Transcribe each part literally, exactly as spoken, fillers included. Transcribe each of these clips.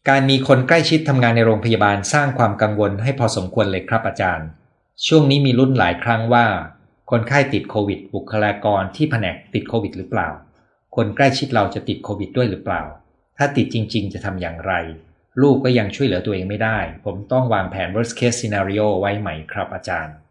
การมีคนใกล้ชิดทำงานในโรงพยาบาลสร้างความกังวลให้พอสมควรเลยครับอาจารย์ช่วงนี้มีลุ้นหลายครั้งว่าคนไข้ติดโควิดบุคลากรที่แผนกติดโควิดหรือเปล่าคนใกล้ชิดเราจะติดโควิดด้วยหรือเปล่าถ้าติดจริงๆจะทำอย่างไรลูกก็ยังช่วยเหลือตัวเองไม่ได้ผมต้องวางแผน worst case scenario ไว้ไหมครับอาจารย์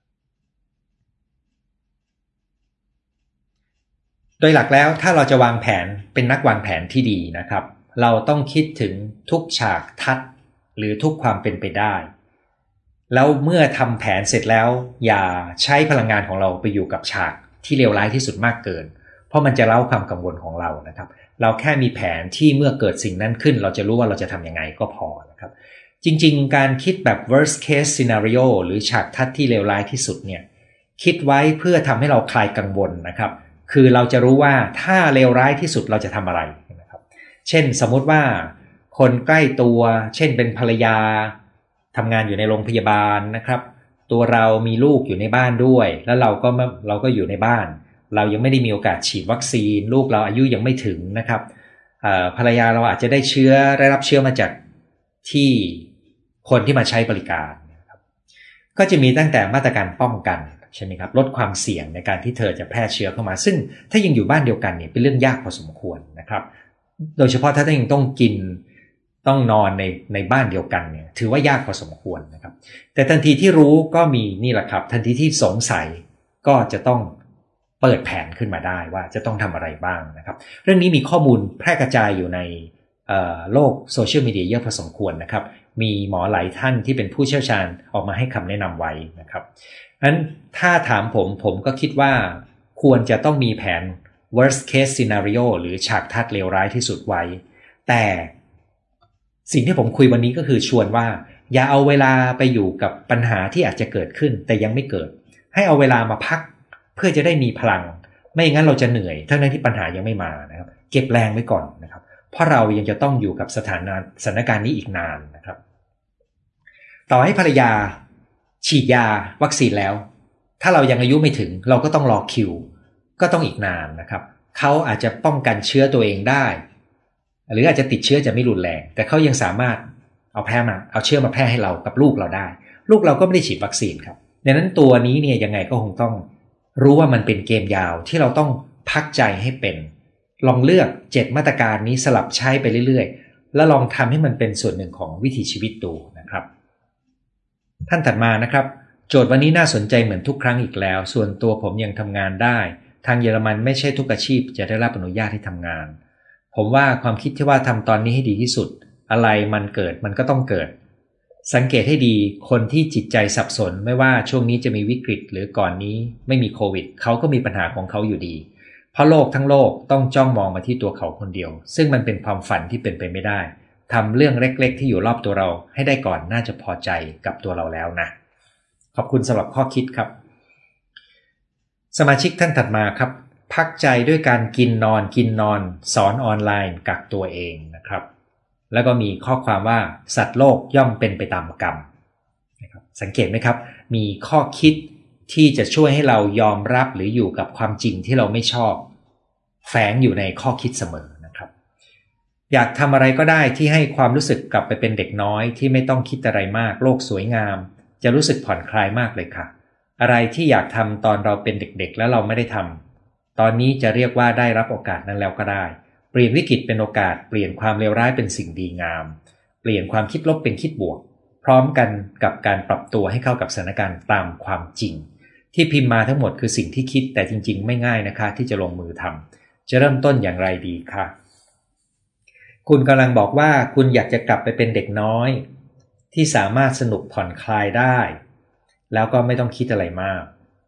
โดยหลักแล้วถ้าเราจะวางแผนเป็นนักวางแผนที่ดีนะครับเราต้องคิดถึงทุกฉากทัศน์หรือทุกความเป็นไปได้แล้วเมื่อทำแผนเสร็จแล้วอย่าใช้พลังงานของเราไปอยู่กับฉากที่เลวร้ายที่สุดมากเกินเพราะมันจะเล่าความกังวลของเรานะครับเราแค่มีแผนที่เมื่อเกิดสิ่งนั้นขึ้นเราจะรู้ว่าเราจะทำยังไงก็พอนะครับจริงๆการคิดแบบ worst case scenario หรือฉากทัศน์ที่เลวร้ายที่สุดเนี่ยคิดไว้เพื่อทำให้เราคลายกังวลนะครับคือเราจะรู้ว่าถ้าเลวร้ายที่สุดเราจะทำอะไรนะครับเช่นสมมุติว่าคนใกล้ตัวเช่นเป็นภรรยาทำงานอยู่ในโรงพยาบาลนะครับตัวเรามีลูกอยู่ในบ้านด้วยแล้วเราก็เราก็อยู่ในบ้านเรายังไม่ได้มีโอกาสฉีดวัคซีนลูกเราอายุยังไม่ถึงนะครับภรรยาเราอาจจะได้เชื้อได้รับเชื้อมาจากที่คนที่มาใช้บริการนะครับก็จะมีตั้งแต่มาตรการป้องกันใช่ไหมครับลดความเสี่ยงในการที่เธอจะแพร่เชื้อเข้ามาซึ่งถ้ายังอยู่บ้านเดียวกันเนี่ยเป็นเรื่องยากพอสมควรนะครับโดยเฉพาะถ้ายังต้องกินต้องนอนในในบ้านเดียวกันเนี่ยถือว่ายากพอสมควรนะครับแต่ทันทีที่รู้ก็มีนี่แหละครับทันทีที่สงสัยก็จะต้องเปิดแผนขึ้นมาได้ว่าจะต้องทำอะไรบ้างนะครับเรื่องนี้มีข้อมูลแพร่กระจายอยู่ในโลกโซเชียลมีเดียเยอะพอสมควรนะครับมีหมอหลายท่านที่เป็นผู้เชี่ยวชาญออกมาให้คำแนะนำไว้นะครับงั้นถ้าถามผมผมก็คิดว่าควรจะต้องมีแผน worst case scenario หรือฉากทัศน์เลวร้ายที่สุดไว้แต่สิ่งที่ผมคุยวันนี้ก็คือชวนว่าอย่าเอาเวลาไปอยู่กับปัญหาที่อาจจะเกิดขึ้นแต่ยังไม่เกิดให้เอาเวลามาพักเพื่อจะได้มีพลังไม่งั้นเราจะเหนื่อยทั้งที่ปัญหายังไม่มานะครับเก็บแรงไว้ก่อนนะครับเพราะเรายังจะต้องอยู่กับสถานสถานการณ์นี้อีกนานนะครับต่อให้ภรรยาฉีดยาวัคซีนแล้วถ้าเรายังอายุไม่ถึงเราก็ต้องรอคิวก็ต้องอีกนานนะครับเขาอาจจะป้องกันเชื้อตัวเองได้หรืออาจจะติดเชื้อจะไม่รุนแรงแต่เขายังสามารถเอาแพร่มาเอาเชื้อมาแพร่ให้เรากับลูกเราได้ลูกเราก็ไม่ได้ฉีดวัคซีนครับดังนั้นตัวนี้เนี่ยยังไงก็คงต้องรู้ว่ามันเป็นเกมยาวที่เราต้องพักใจให้เป็นลองเลือกเจ็ดมาตรการนี้สลับใช้ไปเรื่อยๆแล้วลองทำให้มันเป็นส่วนหนึ่งของวิถีชีวิตดูนะครับท่านถัดมานะครับโจทย์วันนี้น่าสนใจเหมือนทุกครั้งอีกแล้วส่วนตัวผมยังทำงานได้ทางเยอรมันไม่ใช่ทุกอาชีพจะได้รับอนุญาตให้ทำงานผมว่าความคิดที่ว่าทำตอนนี้ให้ดีที่สุดอะไรมันเกิดมันก็ต้องเกิดสังเกตให้ดีคนที่จิตใจสับสนไม่ว่าช่วงนี้จะมีวิกฤตหรือก่อนนี้ไม่มีโควิดเขาก็มีปัญหาของเขาอยู่ดีเพราะโลกทั้งโลกต้องจ้องมองมาที่ตัวเขาคนเดียวซึ่งมันเป็นความฝันที่เป็นไปไม่ได้ทำเรื่องเล็กๆที่อยู่รอบตัวเราให้ได้ก่อนน่าจะพอใจกับตัวเราแล้วนะขอบคุณสำหรับข้อคิดครับสมาชิกท่านถัดมาครับพักใจด้วยการกินนอนกินนอนสอนออนไลน์กักตัวเองนะครับแล้วก็มีข้อความว่าสัตว์โลกย่อมเป็นไปตามกรรมนะครับสังเกตไหมครับมีข้อคิดที่จะช่วยให้เรายอมรับหรืออยู่กับความจริงที่เราไม่ชอบแฝงอยู่ในข้อคิดเสมอนะครับอยากทำอะไรก็ได้ที่ให้ความรู้สึกกลับไปเป็นเด็กน้อยที่ไม่ต้องคิดอะไรมากโลกสวยงามจะรู้สึกผ่อนคลายมากเลยค่ะอะไรที่อยากทำตอนเราเป็นเด็กๆแล้วเราไม่ได้ทำตอนนี้จะเรียกว่าได้รับโอกาสนั้นแล้วก็ได้เปลี่ยนวิกฤตเป็นโอกาสเปลี่ยนความเลวร้ายเป็นสิ่งดีงามเปลี่ยนความคิดลบเป็นคิดบวกพร้อมกันกับการปรับตัวให้เข้ากับสถานการณ์ตามความจริงที่พิมพ์มาทั้งหมดคือสิ่งที่คิดแต่จริงๆไม่ง่ายนะคะที่จะลงมือทำจะเริ่มต้นอย่างไรดีคะคุณกำลังบอกว่าคุณอยากจะกลับไปเป็นเด็กน้อยที่สามารถสนุกผ่อนคลายได้แล้วก็ไม่ต้องคิดอะไรมาก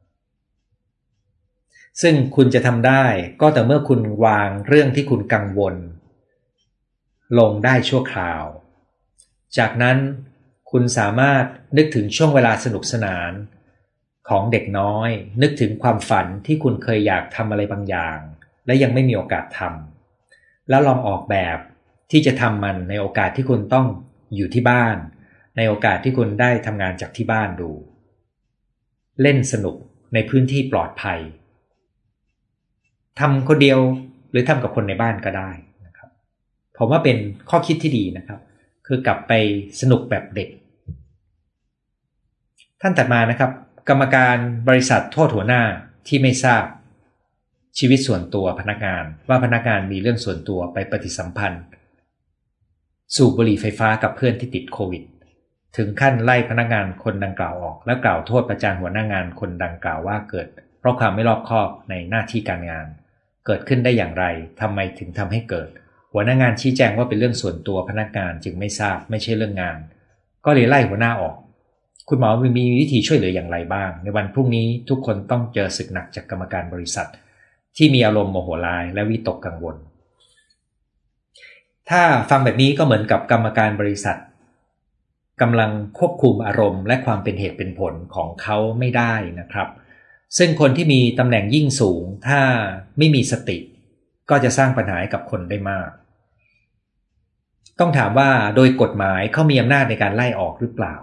ซึ่งคุณจะทำได้ก็แต่เมื่อคุณวางเรื่องที่คุณกังวลลงได้ชั่วคราวจากนั้นคุณสามารถนึกถึงช่วงเวลาสนุกสนานของเด็กน้อยนึกถึงความฝันที่คุณเคยอยากทำอะไรบางอย่างและยังไม่มีโอกาสทำแล้วลองออกแบบที่จะทำมันในโอกาสที่คุณต้องอยู่ที่บ้านในโอกาสที่คุณได้ทำงานจากที่บ้านดูเล่นสนุกในพื้นที่ปลอดภัยทำคนเดียวหรือทำกับคนในบ้านก็ได้นะครับผมว่าเป็นข้อคิดที่ดีนะครับคือกลับไปสนุกแบบเด็กท่านถัดมานะครับกรรมการบริษัทโทษหัวหน้าที่ไม่ทราบชีวิตส่วนตัวพนักงานว่าพนักงานมีเรื่องส่วนตัวไปปฏิสัมพันธ์สูบบุหรี่ไฟฟ้ากับเพื่อนที่ติดโควิดถึงขั้นไล่พนักงานคนดังกล่าวออกและกล่าวโทษประจานหัวหน้างานคนดังกล่าวว่าเกิดเพราะความไม่รอบคอบในหน้าที่การงานเกิดขึ้นได้อย่างไรทำไมถึงทำให้เกิดหัวหน้างานชี้แจงว่าเป็นเรื่องส่วนตัวพนักงานจึงไม่ทราบไม่ใช่เรื่องงานก็เลยไล่หัวหน้าออกคุณหมอมีวิธีช่วยเหลืออย่างไรบ้างในวันพรุ่งนี้ทุกคนต้องเจอศึกหนักจากกรรมการบริษัทที่มีอารมณ์โมโหร้ายและวิตกกังวลถ้าฟังแบบนี้ก็เหมือนกับกรรมการบริษัทกำลังควบคุมอารมณ์และความเป็นเหตุเป็นผลของเขาไม่ได้นะครับซึ่งคนที่มีตำแหน่งยิ่งสูงถ้าไม่มีสติก็จะสร้างปัญหาให้กับคนได้มากต้องถามว่าโดยกฎหมายเขามีอำนาจในการไล่ออกหรือเปล่า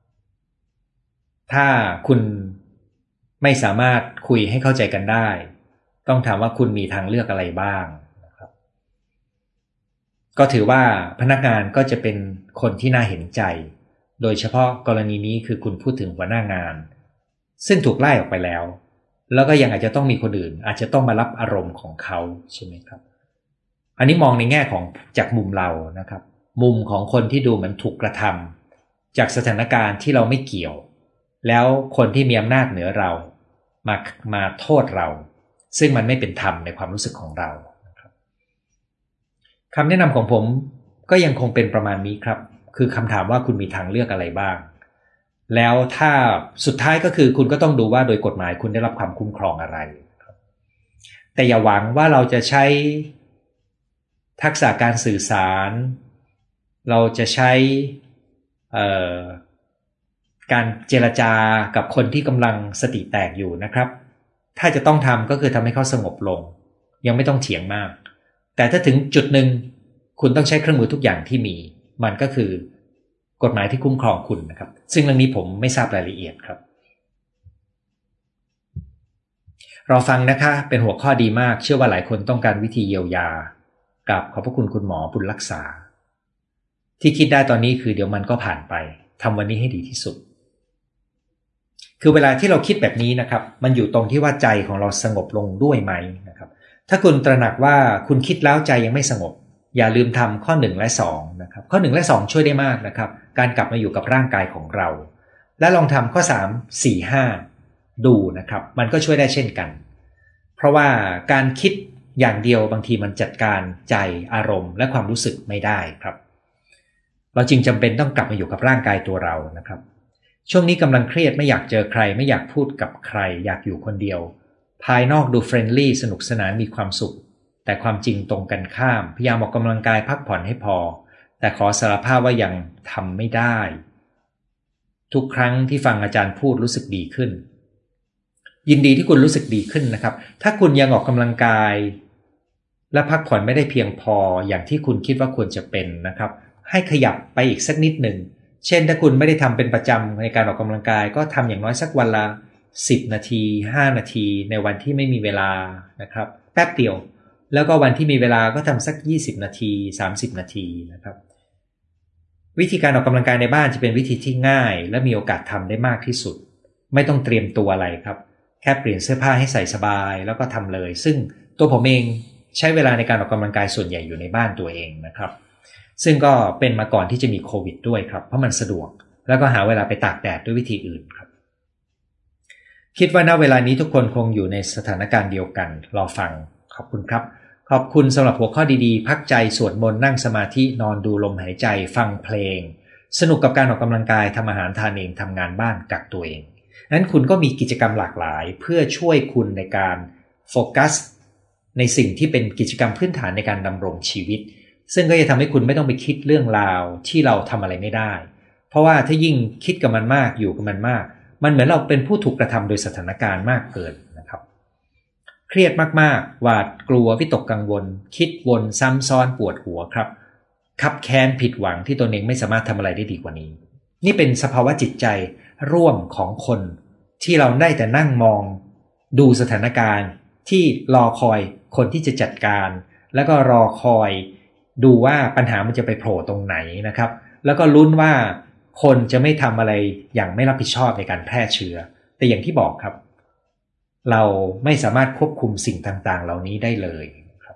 ถ้าคุณไม่สามารถคุยให้เข้าใจกันได้ต้องถามว่าคุณมีทางเลือกอะไรบ้างนะครับก็ถือว่าพนักงานก็จะเป็นคนที่น่าเห็นใจโดยเฉพาะกรณีนี้คือคุณพูดถึงหัวหน้างานซึ่งถูกไล่ออกไปแล้วแล้วก็ยังอาจจะต้องมีคนอื่นอาจจะต้องมารับอารมณ์ของเขาใช่ไหมครับอันนี้มองในแง่ของจากมุมเรานะครับมุมของคนที่ดูเหมือนถูกกระทำจากสถานการณ์ที่เราไม่เกี่ยวแล้วคนที่มีอำนาจเหนือเรามามาโทษเราซึ่งมันไม่เป็นธรรมในความรู้สึกของเรานะครับคำแนะนำของผมก็ยังคงเป็นประมาณนี้ครับคือคำถามว่าคุณมีทางเลือกอะไรบ้างแล้วถ้าสุดท้ายก็คือคุณก็ต้องดูว่าโดยกฎหมายคุณได้รับความคุ้มครองอะไรแต่อย่าหวังว่าเราจะใช้ทักษะการสื่อสารเราจะใช้การเจรจากับคนที่กำลังสติแตกอยู่นะครับถ้าจะต้องทำก็คือทำให้เขาสงบลงยังไม่ต้องเถียงมากแต่ถ้าถึงจุดหนึ่งคุณต้องใช้เครื่องมือทุกอย่างที่มีมันก็คือกฎหมายที่คุ้มครองคุณนะครับซึ่งเรื่องนี้ผมไม่ทราบรายละเอียดครับเราฟังนะคะเป็นหัวข้อดีมากเชื่อว่าหลายคนต้องการวิธีเยียวยากับขอบพระคุณคุณหมอบุญรักษาที่คิดได้ตอนนี้คือเดี๋ยวมันก็ผ่านไปทำวันนี้ให้ดีที่สุดคือเวลาที่เราคิดแบบนี้นะครับมันอยู่ตรงที่ว่าใจของเราสงบลงด้วยไหมนะครับถ้าคุณตระหนักว่าคุณคิดแล้วใจยังไม่สงบอย่าลืมทำข้อหนึ่งและสองนะครับข้อหนึ่งและสองช่วยได้มากนะครับการกลับมาอยู่กับร่างกายของเราและลองทำข้อสาม สี่ ห้าดูนะครับมันก็ช่วยได้เช่นกันเพราะว่าการคิดอย่างเดียวบางทีมันจัดการใจอารมณ์และความรู้สึกไม่ได้ครับเราจึงจำเป็นต้องกลับมาอยู่กับร่างกายตัวเรานะครับช่วงนี้กำลังเครียดไม่อยากเจอใครไม่อยากพูดกับใครอยากอยู่คนเดียวภายนอกดูเฟรนลี่สนุกสนานมีความสุขแต่ความจริงตรงกันข้ามพยายามออกกำลังกายพักผ่อนให้พอแต่ขอสารภาพว่ายังทำไม่ได้ทุกครั้งที่ฟังอาจารย์พูดรู้สึกดีขึ้นยินดีที่คุณรู้สึกดีขึ้นนะครับถ้าคุณยังออกกำลังกายและพักผ่อนไม่ได้เพียงพออย่างที่คุณคิดว่าควรจะเป็นนะครับให้ขยับไปอีกสักนิดหนึ่งเช่นถ้าคุณไม่ได้ทำเป็นประจำในการออกกำลังกายก็ทำอย่างน้อยสักวันละสิบนาทีห้านาทีในวันที่ไม่มีเวลานะครับแป๊บเดียวแล้วก็วันที่มีเวลาก็ทำสักยี่สิบนาทีสามสิบนาทีนะครับวิธีการออกกำลังกายในบ้านจะเป็นวิธีที่ง่ายและมีโอกาสทำได้มากที่สุดไม่ต้องเตรียมตัวอะไรครับแค่เปลี่ยนเสื้อผ้าให้ใส่สบายแล้วก็ทำเลยซึ่งตัวผมเองใช้เวลาในการออกกำลังกายส่วนใหญ่อยู่ในบ้านตัวเองนะครับซึ่งก็เป็นมาก่อนที่จะมีโควิดด้วยครับเพราะมันสะดวกแล้วก็หาเวลาไปตากแดดด้วยวิธีอื่นครับคิดว่าณเวลานี้ทุกคนคงอยู่ในสถานการณ์เดียวกันรอฟังขอบคุณครับขอบคุณสำหรับหัวข้อดีๆพักใจสวดมนต์นั่งสมาธินอนดูลมหายใจฟังเพลงสนุกกับการออกกำลังกายทำอาหารทานเองทำงานบ้านกักตัวเองนั้นคุณก็มีกิจกรรมหลากหลายเพื่อช่วยคุณในการโฟกัสในสิ่งที่เป็นกิจกรรมพื้นฐานในการดำรงชีวิตซึ่งก็จะทำให้คุณไม่ต้องไปคิดเรื่องราวที่เราทำอะไรไม่ได้เพราะว่าถ้ายิ่งคิดกับมันมากอยู่กับมันมากมันเหมือนเราเป็นผู้ถูกกระทำโดยสถานการณ์มากเกินนะครับเครียดมากๆหวาดกลัววิตกกังวลคิดวนซ้ำซ้อนปวดหัวครับคับแค้นผิดหวังที่ตนเองไม่สามารถทำอะไรได้ดีกว่านี้นี่เป็นสภาวะจิตใจร่วมของคนที่เราได้แต่นั่งมองดูสถานการณ์ที่รอคอยคนที่จะจัดการแล้วก็รอคอยดูว่าปัญหามันจะไปโผล่ตรงไหนนะครับแล้วก็ลุ้นว่าคนจะไม่ทำอะไรอย่างไม่รับผิดชอบในการแพร่เชื้อแต่อย่างที่บอกครับเราไม่สามารถควบคุมสิ่งต่างๆเหล่านี้ได้เลยครับ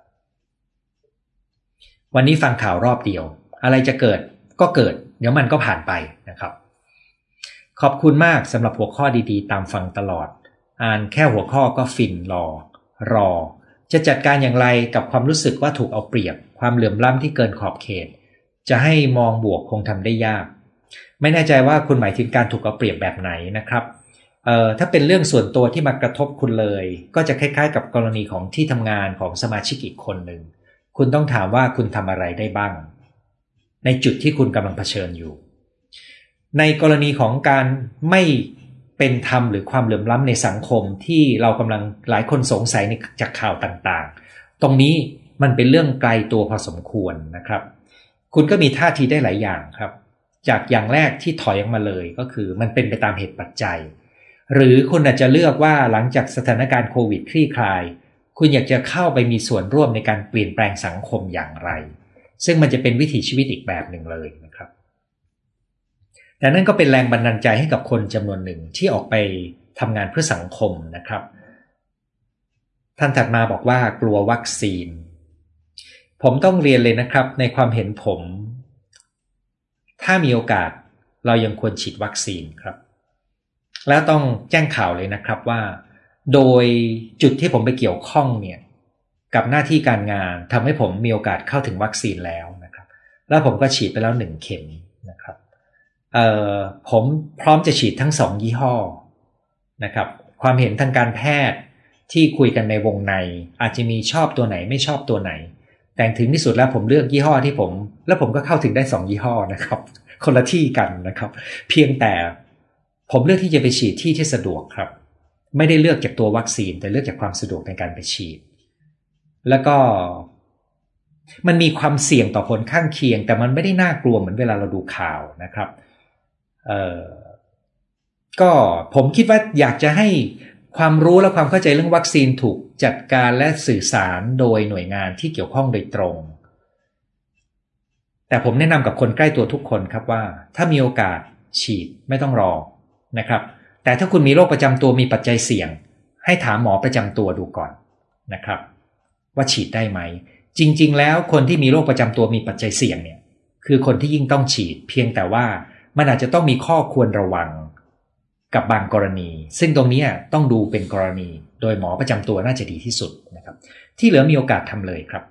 วันนี้ฟังข่าวรอบเดียวอะไรจะเกิดก็เกิดเดี๋ยวมันก็ผ่านไปนะครับขอบคุณมากสำหรับหัวข้อดีๆตามฟังตลอดอ่านแค่หัวข้อก็ฟินรอรอจะจัดการอย่างไรกับความรู้สึกว่าถูกเอาเปรียบความเหลื่อมล้ำที่เกินขอบเขตจะให้มองบวกคงทำได้ยากไม่แน่ใจว่าคุณหมายถึงการถูกเอาเปรียบแบบไหนนะครับเอ่อถ้าเป็นเรื่องส่วนตัวที่มากระทบคุณเลยก็จะคล้ายๆกับกรณีของที่ทำงานของสมาชิกอีกคนหนึ่งคุณต้องถามว่าคุณทำอะไรได้บ้างในจุดที่คุณกำลังเผชิญอยู่ในกรณีของการไม่เป็นธรรมหรือความเหลื่อมล้ำในสังคมที่เรากำลังหลายคนสงสัยในจากข่าวต่างๆตรงนี้มันเป็นเรื่องไกลตัวพอสมควรนะครับคุณก็มีท่าทีได้หลายอย่างครับจากอย่างแรกที่ถอยออกมาเลยก็คือมันเป็นไปตามเหตุปัจจัยหรือคุณอาจจะเลือกว่าหลังจากสถานการณ์โควิดคลี่คลายคุณอยากจะเข้าไปมีส่วนร่วมในการเปลี่ยนแปลงสังคมอย่างไรซึ่งมันจะเป็นวิถีชีวิตอีกแบบหนึ่งเลยนะครับแต่นั่นก็เป็นแรงบันดาลใจให้กับคนจำนวนหนึ่งที่ออกไปทำงานเพื่อสังคมนะครับท่านถัดมาบอกว่ากลัววัคซีนผมต้องเรียนเลยนะครับในความเห็นผมถ้ามีโอกาสเรายังควรฉีดวัคซีนครับแล้วต้องแจ้งข่าวเลยนะครับว่าโดยจุดที่ผมไปเกี่ยวข้องเนี่ยกับหน้าที่การงานทำให้ผมมีโอกาสเข้าถึงวัคซีนแล้วนะครับแล้วผมก็ฉีดไปแล้วหนึ่งเข็มนะครับเอ่อผมพร้อมจะฉีดทั้งสองยี่ห้อนะครับความเห็นทางการแพทย์ที่คุยกันในวงในอาจจะมีชอบตัวไหนไม่ชอบตัวไหนแต่ถึงที่สุดแล้วผมเลือกยี่ห้อที่ผมแล้วผมก็เข้าถึงได้สองยี่ห้อนะครับคนละที่กันนะครับเพียงแต่ผมเลือกที่จะไปฉีดที่ที่สะดวกครับไม่ได้เลือกจากตัววัคซีนแต่เลือกจากความสะดวกในการไปฉีดแล้วก็มันมีความเสี่ยงต่อผลข้างเคียงแต่มันไม่ได้น่ากลัวเหมือนเวลาเราดูข่าวนะครับเอ่อก็ผมคิดว่าอยากจะให้ความรู้และความเข้าใจเรื่องวัคซีนถูกจัดการและสื่อสารโดยหน่วยงานที่เกี่ยวข้องโดยตรงแต่ผมแนะนำกับคนใกล้ตัวทุกคนครับว่าถ้ามีโอกาสฉีดไม่ต้องรอนะครับแต่ถ้าคุณมีโรคประจำตัวมีปัจจัยเสี่ยงให้ถามหมอประจำตัวดูก่อนนะครับว่าฉีดได้ไหมจริงๆแล้วคนที่มีโรคประจำตัวมีปัจจัยเสี่ยงเนี่ยคือคนที่ยิ่งต้องฉีดเพียงแต่ว่ามันอาจจะต้องมีข้อควรระวังกับบางกรณีซึ่งตรงนี้ต้องดูเป็นกรณีโดยหมอประจำตัวน่าจะดีที่สุดนะครับที่เหลือมีโอกาสทำเลยครับ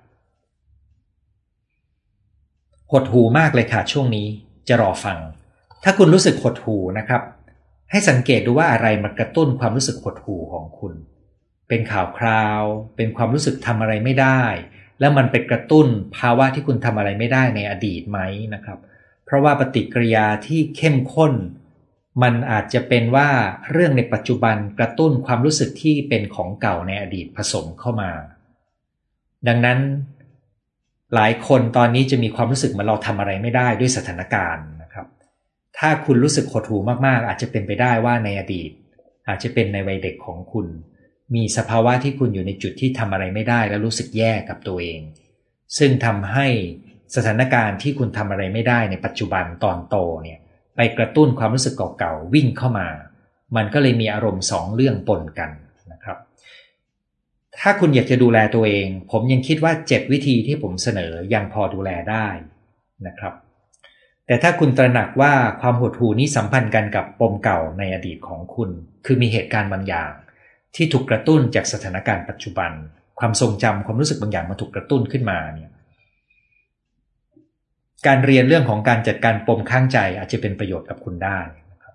หดหูมากเลยค่ะช่วงนี้จะรอฟังถ้าคุณรู้สึกหดหูนะครับให้สังเกตดูว่าอะไรมากระตุ้นความรู้สึกหดหูของคุณเป็นข่าวคราวเป็นความรู้สึกทำอะไรไม่ได้แล้วมันไปกระตุ้นภาวะที่คุณทำอะไรไม่ได้ในอดีตไหมนะครับเพราะว่าปฏิกิริยาที่เข้มข้นมันอาจจะเป็นว่าเรื่องในปัจจุบันกระตุ้นความรู้สึกที่เป็นของเก่าในอดีตผสมเข้ามาดังนั้นหลายคนตอนนี้จะมีความรู้สึกเหมือนเราทำอะไรไม่ได้ด้วยสถานการณ์นะครับถ้าคุณรู้สึกหดหู่มากๆอาจจะเป็นไปได้ว่าในอดีตอาจจะเป็นในวัยเด็กของคุณมีสภาวะที่คุณอยู่ในจุดที่ทำอะไรไม่ได้และรู้สึกแย่กับตัวเองซึ่งทำให้สถานการณ์ที่คุณทำอะไรไม่ได้ในปัจจุบันตอนโตเนี่ยไปกระตุ้นความรู้สึกเก่าๆวิ่งเข้ามามันก็เลยมีอารมณ์สองเรื่องปนกันนะครับถ้าคุณอยากจะดูแลตัวเองผมยังคิดว่าเจ็ดวิธีที่ผมเสนอยังพอดูแลได้นะครับแต่ถ้าคุณตระหนักว่าความหดหู่นี้สัมพันธ์กันกับปมเก่าในอดีตของคุณคือมีเหตุการณ์บางอย่างที่ถูกกระตุ้นจากสถานการณ์ปัจจุบันความทรงจำความรู้สึกบางอย่างมาถูกกระตุ้นขึ้นมาเนี่ยการเรียนเรื่องของการจัดการปมข้างใจอาจจะเป็นประโยชน์กับคุณได้นะครับ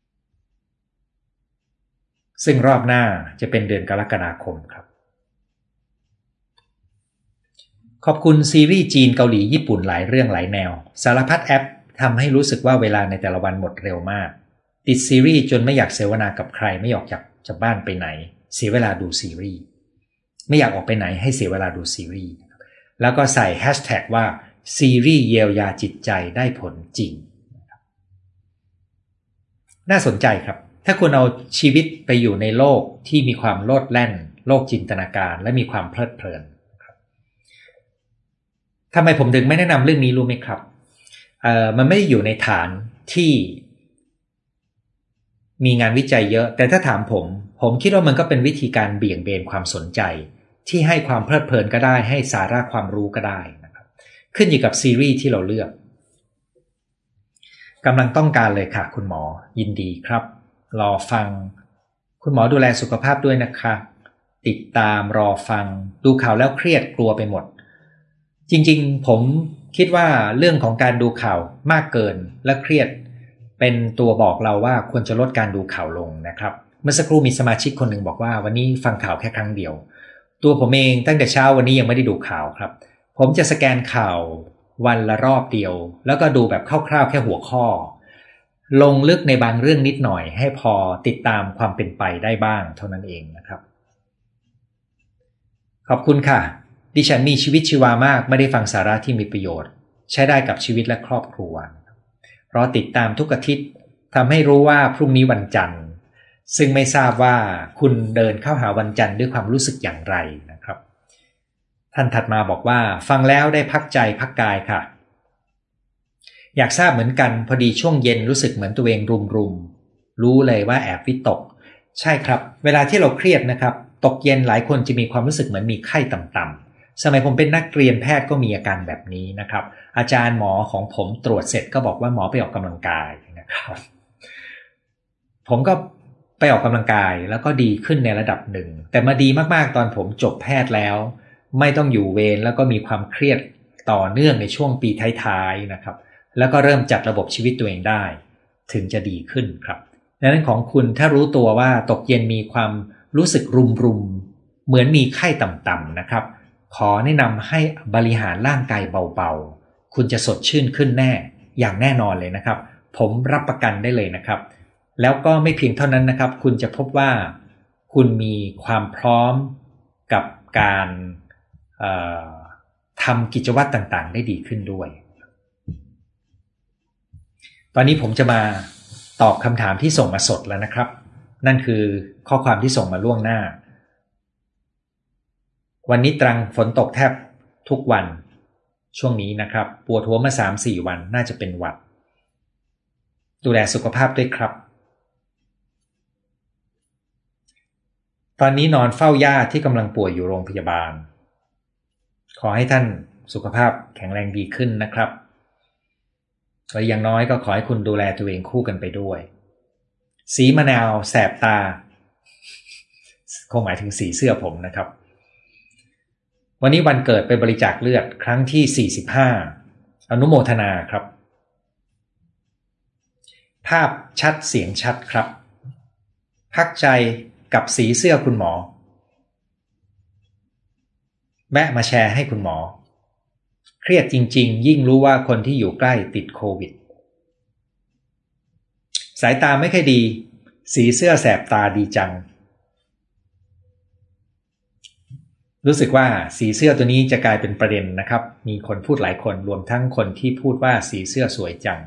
ซึ่งรอบหน้าจะเป็นเดือนกรกฎาคมครับขอบคุณซีรีส์จีนเกาหลีญี่ปุ่นหลายเรื่องหลายแนวสารพัดแอปทำให้รู้สึกว่าเวลาในแต่ละวันหมดเร็วมากติดซีรีส์จนไม่อยากเสวนากับใครไม่ออกจากจากบ้านไปไหนเสียเวลาดูซีรีส์ไม่อยากออกไปไหนให้เสียเวลาดูซีรีส์แล้วก็ใส่แฮชแท็กว่าซีรีส์เยียวยาจิตใจได้ผลจริงน่าสนใจครับถ้าคุณเอาชีวิตไปอยู่ในโลกที่มีความโลดแล่นโลกจินตนาการและมีความเพลิดเพลินทำไมผมถึงไม่แนะนำเรื่องนี้รู้ไหมครับเอ่อมันไม่ได้อยู่ในฐานที่มีงานวิจัยเยอะแต่ถ้าถามผมผมคิดว่ามันก็เป็นวิธีการเบี่ยงเบนความสนใจที่ให้ความเพลิดเพลินก็ได้ให้สาระความรู้ก็ได้นะครับขึ้นอยู่กับซีรีส์ที่เราเลือกกำลังต้องการเลยค่ะคุณหมอยินดีครับรอฟังคุณหมอดูแลสุขภาพด้วยนะคะติดตามรอฟังดูข่าวแล้วเครียดกลัวไปหมดจริงๆผมคิดว่าเรื่องของการดูข่าวมากเกินและเครียดเป็นตัวบอกเราว่าควรจะลดการดูข่าวลงนะครับเมื่อสักครู่มีสมาชิกคนหนึ่งบอกว่าวันนี้ฟังข่าวแค่ครั้งเดียวตัวผมเองตั้งแต่เช้าวันนี้ยังไม่ได้ดูข่าวครับผมจะสแกนข่าววันละรอบเดียวแล้วก็ดูแบบคร่าวๆแค่หัวข้อลงลึกในบางเรื่องนิดหน่อยให้พอติดตามความเป็นไปได้บ้างเท่านั้นเองนะครับขอบคุณค่ะดิฉันมีชีวิตชีวามากไม่ได้ฟังสาระที่มีประโยชน์ใช้ได้กับชีวิตและครอบครัวเพราะติดตามทุกอาทิตย์ทำให้รู้ว่าพรุ่งนี้วันจันทร์ซึ่งไม่ทราบว่าคุณเดินเข้าหาวันจันทร์ด้วยความรู้สึกอย่างไรนะครับท่านถัดมาบอกว่าฟังแล้วได้พักใจพักกายค่ะอยากทราบเหมือนกันพอดีช่วงเย็นรู้สึกเหมือนตัวเองรุมรุมรู้เลยว่าแอบวิตกใช่ครับเวลาที่เราเครียดนะครับตกเย็นหลายคนจะมีความรู้สึกเหมือนมีไข้ต่ำๆสมัยผมเป็นนักเรียนแพทย์ก็มีอาการแบบนี้นะครับอาจารย์หมอของผมตรวจเสร็จก็บอกว่าหมอไปออกกำลังกายนะครับผมก็ไปออกกำลังกายแล้วก็ดีขึ้นในระดับหนึ่งแต่มาดีมากๆตอนผมจบแพทย์แล้วไม่ต้องอยู่เวรแล้วก็มีความเครียดต่อเนื่องในช่วงปีท้ายๆนะครับแล้วก็เริ่มจัดระบบชีวิตตัวเองได้ถึงจะดีขึ้นครับดังนั้นของคุณถ้ารู้ตัวว่าตกเย็นมีความรู้สึกรุมๆเหมือนมีไข้ต่ำๆนะครับขอแนะนำให้บริหารร่างกายเบาๆคุณจะสดชื่นขึ้นแน่อย่างแน่นอนเลยนะครับผมรับประกันได้เลยนะครับแล้วก็ไม่เพียงเท่านั้นนะครับคุณจะพบว่าคุณมีความพร้อมกับการทำกิจวัตรต่างๆได้ดีขึ้นด้วยตอนนี้ผมจะมาตอบคำถามที่ส่งมาสดแล้วนะครับนั่นคือข้อความที่ส่งมาล่วงหน้าวันนี้ตรังฝนตกแทบทุกวันช่วงนี้นะครับปวดหัวมา สามถึงสี่ วันน่าจะเป็นหวัดดูแลสุขภาพด้วยครับตอนนี้นอนเฝ้าย่าที่กำลังป่วยอยู่โรงพยาบาลขอให้ท่านสุขภาพแข็งแรงดีขึ้นนะครับและอย่างน้อยก็ขอให้คุณดูแลตัวเองคู่กันไปด้วยสีมะนาวแสบตาคงหมายถึงสีเสื้อผมนะครับวันนี้วันเกิดไปบริจาคเลือดครั้งที่สี่สิบห้าอนุโมทนาครับภาพชัดเสียงชัดครับพักใจกับสีเสื้อคุณหมอแวะมาแชร์ให้คุณหมอเครียดจริงๆยิ่งรู้ว่าคนที่อยู่ใกล้ติดโควิดสายตาไม่ค่อยดีสีเสื้อแสบตาดีจังรู้สึกว่าสีเสื้อตัวนี้จะกลายเป็นประเด็นนะครับมีคนพูดหลายคนรวมทั้งคนที่พูดว่าสีเสื้อสวยจัง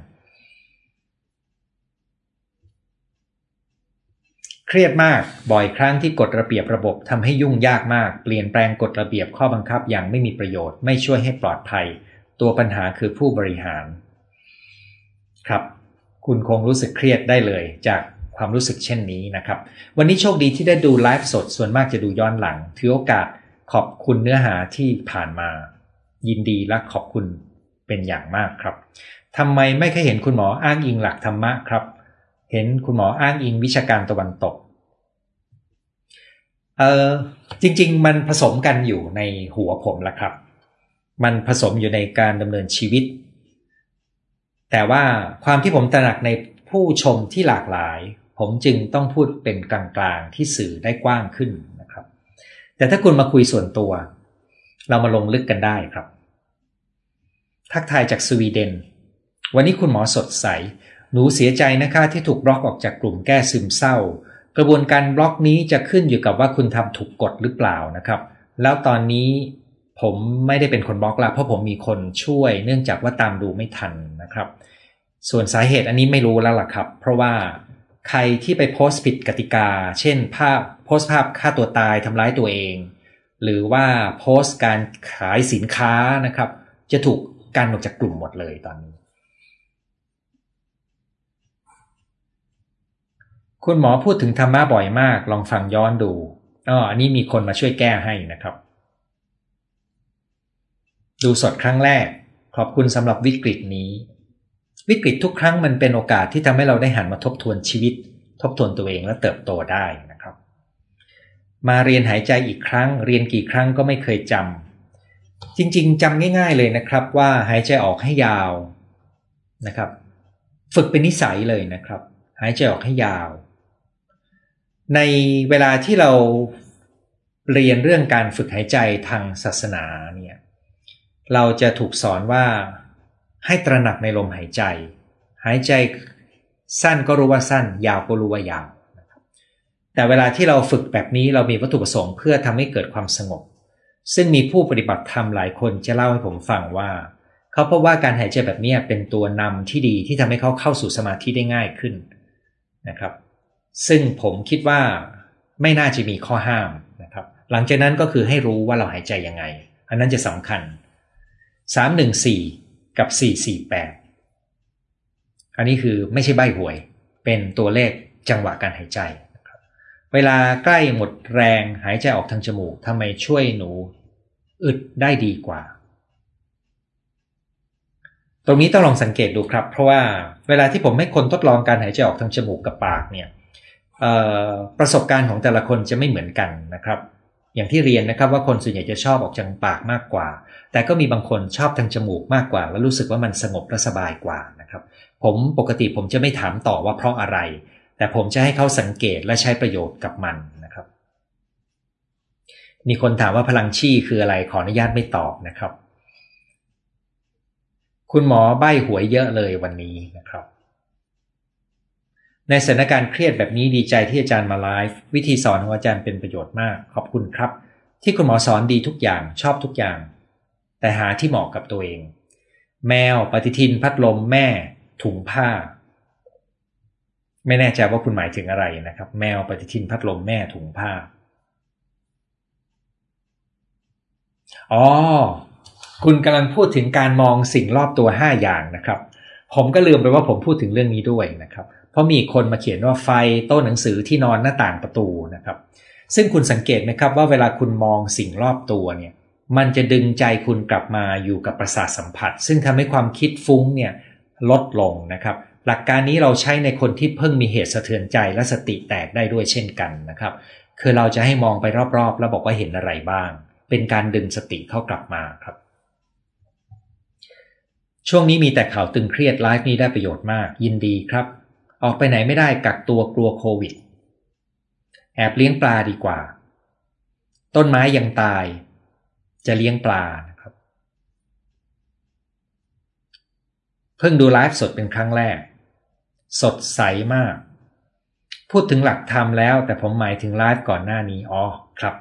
เครียดมากบ่อยครั้งที่กฎระเบียบระบบทำให้ยุ่งยากมากเปลี่ยนแปลงกฎระเบียบข้อบังคับอย่างไม่มีประโยชน์ไม่ช่วยให้ปลอดภัยตัวปัญหาคือผู้บริหารครับคุณคงรู้สึกเครียดได้เลยจากความรู้สึกเช่นนี้นะครับวันนี้โชคดีที่ได้ดูไลฟ์สดส่วนมากจะดูย้อนหลังถือโอกาสขอบคุณเนื้อหาที่ผ่านมายินดีและขอบคุณเป็นอย่างมากครับทำไมไม่เคยเห็นคุณหมออ้างอิงหลักธรรมะครับเห็นคุณหมออ้างอิงวิชาการตะวันตกเออจริงๆมันผสมกันอยู่ในหัวผมละครับมันผสมอยู่ในการดำเนินชีวิตแต่ว่าความที่ผมตระหนักในผู้ชมที่หลากหลายผมจึงต้องพูดเป็นกลางๆที่สื่อได้กว้างขึ้นนะครับแต่ถ้าคุณมาคุยส่วนตัวเรามาลงลึกกันได้ครับทักทายจากสวีเดนวันนี้คุณหมอสดใสหนูเสียใจนะคะที่ถูกบล็อกออกจากกลุ่มแก้ซึมเศร้ากระบวนการบล็อกนี้จะขึ้นอยู่กับว่าคุณทำถูกกฎหรือเปล่านะครับแล้วตอนนี้ผมไม่ได้เป็นคนบล็อกละเพราะผมมีคนช่วยเนื่องจากว่าตามดูไม่ทันนะครับส่วนสาเหตุอันนี้ไม่รู้แล้วล่ะครับเพราะว่าใครที่ไปโพสต์ผิดกติกาเช่นภาพโพสต์ภาพฆ่าตัวตายทำร้ายตัวเองหรือว่าโพสต์การขายสินค้านะครับจะถูกกันออกจากกลุ่มหมดเลยตอนนี้คุณหมอพูดถึงธรรมะบ่อยมากลองฟังย้อนดูอ๋ออันนี้มีคนมาช่วยแก้ให้นะครับดูสดครั้งแรกขอบคุณสำหรับวิกฤตนี้วิกฤตทุกครั้งมันเป็นโอกาสที่ทำให้เราได้หันมาทบทวนชีวิตทบทวนตัวเองและเติบโตได้นะครับมาเรียนหายใจอีกครั้งเรียนกี่ครั้งก็ไม่เคยจำจริงๆจำง่ายๆเลยนะครับว่าหายใจออกให้ยาวนะครับฝึกเป็นนิสัยเลยนะครับหายใจออกให้ยาวในเวลาที่เราเรียนเรื่องการฝึกหายใจทางศาสนาเนี่ยเราจะถูกสอนว่าให้ตระหนักในลมหายใจหายใจสั้นก็รู้ว่าสั้นยาวก็รู้ว่ายาวนะครับแต่เวลาที่เราฝึกแบบนี้เรามีวัตถุประสงค์เพื่อทำให้เกิดความสงบซึ่งมีผู้ปฏิบัติธรรมหลายคนจะเล่าให้ผมฟังว่าเขาพบว่าการหายใจแบบนี้เป็นตัวนำที่ดีที่ทำให้เขาเข้าสู่สมาธิได้ง่ายขึ้นนะครับซึ่งผมคิดว่าไม่น่าจะมีข้อห้ามนะครับหลังจากนั้นก็คือให้รู้ว่าเราหายใจยังไงอันนั้นจะสำคัญสาม หนึ่ง สี่กับสี่ สี่ แปดอันนี้คือไม่ใช่ใบ้หวยเป็นตัวเลขจังหวะการหายใจนะครับเวลาใกล้หมดแรงหายใจออกทางจมูกทำไมช่วยหนูอึดได้ดีกว่าตรงนี้ต้องลองสังเกตดูครับเพราะว่าเวลาที่ผมให้คนทดลองการหายใจออกทางจมูกกับปากเนี่ยประสบการณ์ของแต่ละคนจะไม่เหมือนกันนะครับอย่างที่เรียนนะครับว่าคนส่วนใหญ่จะชอบออกทางปากมากกว่าแต่ก็มีบางคนชอบทางจมูกมากกว่าแล้วรู้สึกว่ามันสงบและสบายกว่านะครับผมปกติผมจะไม่ถามต่อว่าเพราะอะไรแต่ผมจะให้เขาสังเกตและใช้ประโยชน์กับมันนะครับมีคนถามว่าพลังชี่คืออะไรขออนุญาตไม่ตอบนะครับคุณหมอใบ้หวยเยอะเลยวันนี้นะครับในสถานการณ์เครียดแบบนี้ดีใจที่อาจารย์มาไลฟ์วิธีสอนของอาจารย์เป็นประโยชน์มากขอบคุณครับที่คุณหมอสอนดีทุกอย่างชอบทุกอย่างแต่หาที่เหมาะกับตัวเองแมวปฏิทินพัดลมแม่ถุงผ้าไม่แน่ใจว่าคุณหมายถึงอะไรนะครับแมวปฏิทินพัดลมแม่ถุงผ้าอ๋อคุณกำลังพูดถึงการมองสิ่งรอบตัวห้าอย่างนะครับผมก็ลืมไปว่าผมพูดถึงเรื่องนี้ด้วยนะครับเพราะมีคนมาเขียนว่าไฟโต๊ะหนังสือที่นอนหน้าต่างประตูนะครับซึ่งคุณสังเกตไหมครับว่าเวลาคุณมองสิ่งรอบตัวเนี่ยมันจะดึงใจคุณกลับมาอยู่กับประสาทสัมผัสซึ่งทำให้ความคิดฟุ้งเนี่ยลดลงนะครับหลักการนี้เราใช้ในคนที่เพิ่งมีเหตุสะเทือนใจและสติแตกได้ด้วยเช่นกันนะครับคือเราจะให้มองไปรอบๆแล้วบอกว่าเห็นอะไรบ้างเป็นการดึงสติเข้ากลับมาครับช่วงนี้มีแต่ข่าวตึงเครียดไลฟ์นี้ได้ประโยชน์มากยินดีครับออกไปไหนไม่ได้กักตัวกลัวโควิดแอบเลี้ยงปลาดีกว่าต้นไม้ยังตายจะเลี้ยงปลานะครับเพิ่งดูไลฟ์สดเป็นครั้งแรกสดใสมากพูดถึงหลักธรรมแล้วแต่ผมหมายถึงไลฟ์ก่อนหน้านี้อ๋อครับ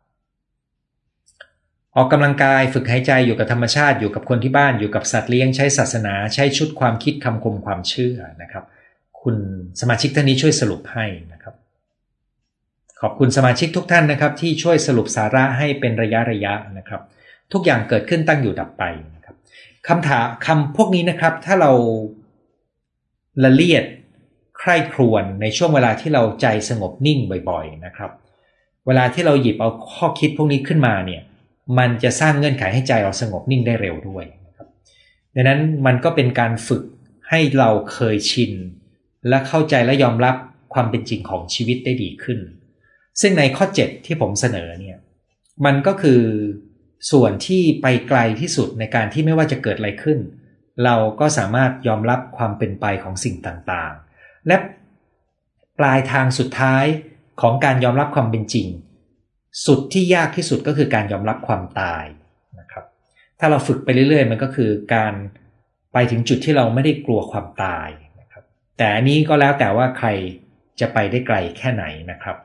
ออกกำลังกายฝึกหายใจอยู่กับธรรมชาติอยู่กับคนที่บ้านอยู่กับสัตว์เลี้ยงใช้ศาสนาใช้ชุดความคิดคำคมความเชื่อนะครับคุณสมาชิกท่านนี้ช่วยสรุปให้นะครับขอบคุณสมาชิกทุกท่านนะครับที่ช่วยสรุปสาระให้เป็นระยะระยะนะครับทุกอย่างเกิดขึ้นตั้งอยู่ดับไปนะครับคำถามคำพวกนี้นะครับถ้าเราละเลียดใคร่ครวญในช่วงเวลาที่เราใจสงบนิ่งบ่อยๆนะครับเวลาที่เราหยิบเอาข้อคิดพวกนี้ขึ้นมาเนี่ยมันจะสร้างเงื่อนไขให้ใจเราสงบนิ่งได้เร็วด้วยนะครับดังนั้นมันก็เป็นการฝึกให้เราเคยชินและเข้าใจและยอมรับความเป็นจริงของชีวิตได้ดีขึ้นซึ่งในข้อเจ็ดที่ผมเสนอเนี่ยมันก็คือส่วนที่ไปไกลที่สุดในการที่ไม่ว่าจะเกิดอะไรขึ้นเราก็สามารถยอมรับความเป็นไปของสิ่งต่างๆและปลายทางสุดท้ายของการยอมรับความเป็นจริงสุดที่ยากที่สุดก็คือการยอมรับความตายนะครับถ้าเราฝึกไปเรื่อยๆมันก็คือการไปถึงจุดที่เราไม่ได้กลัวความตายนะครับแต่อันนี้ก็แล้วแต่ว่าใครจะไปได้ไกลแค่ไหนนะครับ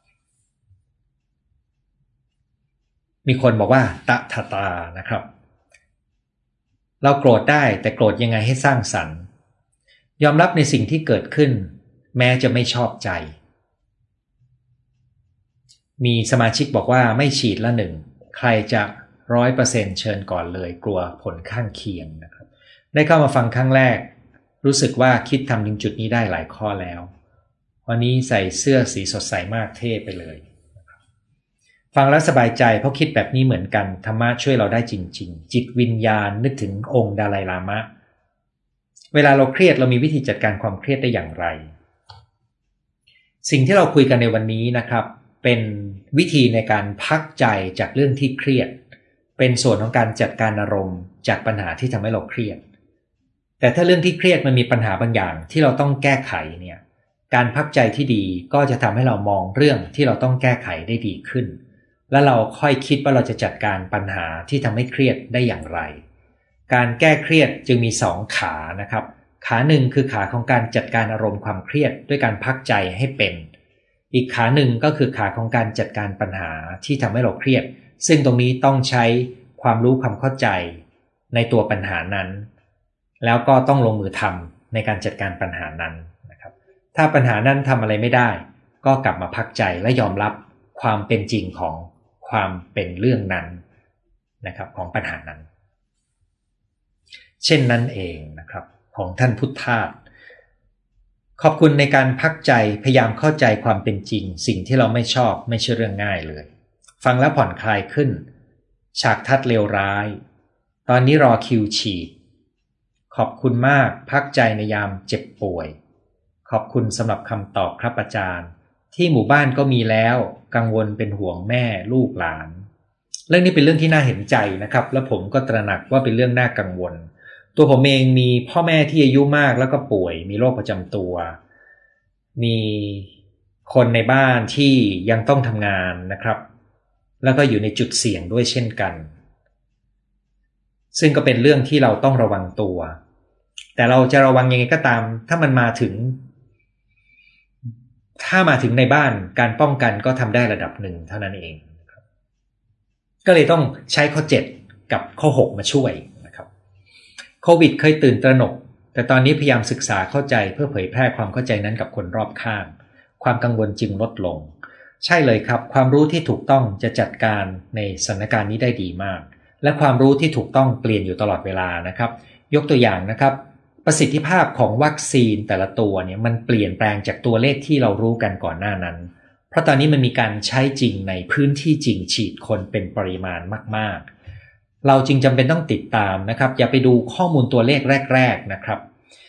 มีคนบอกว่าตะทะตานะครับเราโกรธได้แต่โกรธยังไงให้สร้างสรรค์ยอมรับในสิ่งที่เกิดขึ้นแม้จะไม่ชอบใจมีสมาชิกบอกว่าไม่ฉีดละหนึ่งใครจะ ร้อยเปอร์เซ็นต์ เชิญก่อนเลยกลัวผลข้างเคียงนะครับได้เข้ามาฟังครั้งแรกรู้สึกว่าคิดทำถึงจุดนี้ได้หลายข้อแล้ววันนี้ใส่เสื้อสีสดใสมากเท่ไปเลยฟังแล้วสบายใจเพราะคิดแบบนี้เหมือนกันธรรมะช่วยเราได้จริงๆจิตวิญญาณนึกถึงองค์ดาไลลามะเวลาเราเครียดเรามีวิธีจัดการความเครียดได้อย่างไรสิ่งที่เราคุยกันในวันนี้นะครับเป็นวิธีในการพักใจจากเรื่องที่เครียดเป็นส่วนของการจัดการอารมณ์จากปัญหาที่ทำให้เราเครียดแต่ถ้าเรื่องที่เครียดมันมีปัญหาบางอย่างที่เราต้องแก้ไขเนี่ยการพักใจที่ดีก็จะทำให้เรามองเรื่องที่เราต้องแก้ไขได้ดีขึ้นและเราค่อยคิดว่าเราจะจัดการปัญหาที่ทำให้เครียดได้อย่างไรการแก้เครียดจึงมีสองขานะครับขาหนึ่งคือขาของการจัดการอารมณ์ความเครียดด้วยการพักใจให้เป็นอีกขาหนึ่งก็คือขาของการจัดการปัญหาที่ทำให้เราเครียดซึ่งตรงนี้ต้องใช้ความรู้ความเข้าใจในตัวปัญหานั้นแล้วก็ต้องลงมือทำในการจัดการปัญหานั้นนะครับถ้าปัญหานั้นทำอะไรไม่ได้ก็กลับมาพักใจและยอมรับความเป็นจริงของความเป็นเรื่องนั้นนะครับของปัญหานั้นเช่นนั้นเองนะครับของท่านพุทธทาสขอบคุณในการพักใจพยายามเข้าใจความเป็นจริงสิ่งที่เราไม่ชอบไม่ใช่เรื่องง่ายเลยฟังแล้วผ่อนคลายขึ้นฉากทัดเลวร้ายตอนนี้รอคิวฉีดขอบคุณมากพักใจในยามเจ็บป่วยขอบคุณสำหรับคำตอบครับอาจารย์ที่หมู่บ้านก็มีแล้วกังวลเป็นห่วงแม่ลูกหลานเรื่องนี้เป็นเรื่องที่น่าเห็นใจนะครับและผมก็ตระหนักว่าเป็นเรื่องน่ากังวลตัวผมเองมีพ่อแม่ที่อายุมากแล้วก็ป่วยมีโรคประจำตัวมีคนในบ้านที่ยังต้องทำงานนะครับแล้วก็อยู่ในจุดเสี่ยงด้วยเช่นกันซึ่งก็เป็นเรื่องที่เราต้องระวังตัวแต่เราจะระวังยังไงก็ตามถ้ามันมาถึงถ้ามาถึงในบ้านการป้องกันก็ทำได้ระดับหนึ่งเท่านั้นเองก็เลยต้องใช้ข้อเจ็ดกับข้อหกมาช่วยนะครับโควิดเคยตื่นตระหนกแต่ตอนนี้พยายามศึกษาเข้าใจเพื่อเผยแพร่ความเข้าใจนั้นกับคนรอบข้างความกังวลจึงลดลงใช่เลยครับความรู้ที่ถูกต้องจะจัดการในสถานการณ์นี้ได้ดีมากและความรู้ที่ถูกต้องเปลี่ยนอยู่ตลอดเวลานะครับยกตัวอย่างนะครับประสิทธิภาพของวัคซีนแต่ละตัวเนี่ยมันเปลี่ยนแปลงจากตัวเลขที่เรารู้กันก่อนหน้านั้นเพราะตอนนี้มันมีการใช้จริงในพื้นที่จริงฉีดคนเป็นปริมาณมากๆเราจึงจำเป็นต้องติดตามนะครับอย่าไปดูข้อมูลตัวเลขแรกๆนะครับ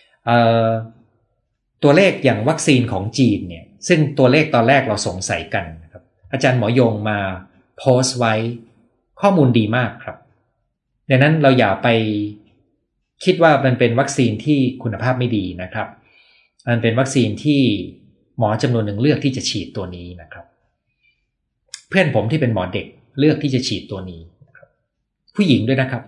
ตัวเลขอย่างวัคซีนของจีนเนี่ยซึ่งตัวเลขตอนแรกเราสงสัยกันนะครับอาจารย์หมอยงมาโพสต์ไว้ข้อมูลดีมากครับดังนั้นเราอย่าไปคิดว่ามันเป็นวัคซีนที่คุณภาพไม่ดีนะครับมันเป็นวัคซีนที่หมอจำนวนหนึ่งเลือกที่จะฉีดตัวนี้นะครับเพื่อนผมที่เป็นหมอเด็กเลือกที่จะฉีดตัวนี้นะครับผู้หญิงด้วยนะครับ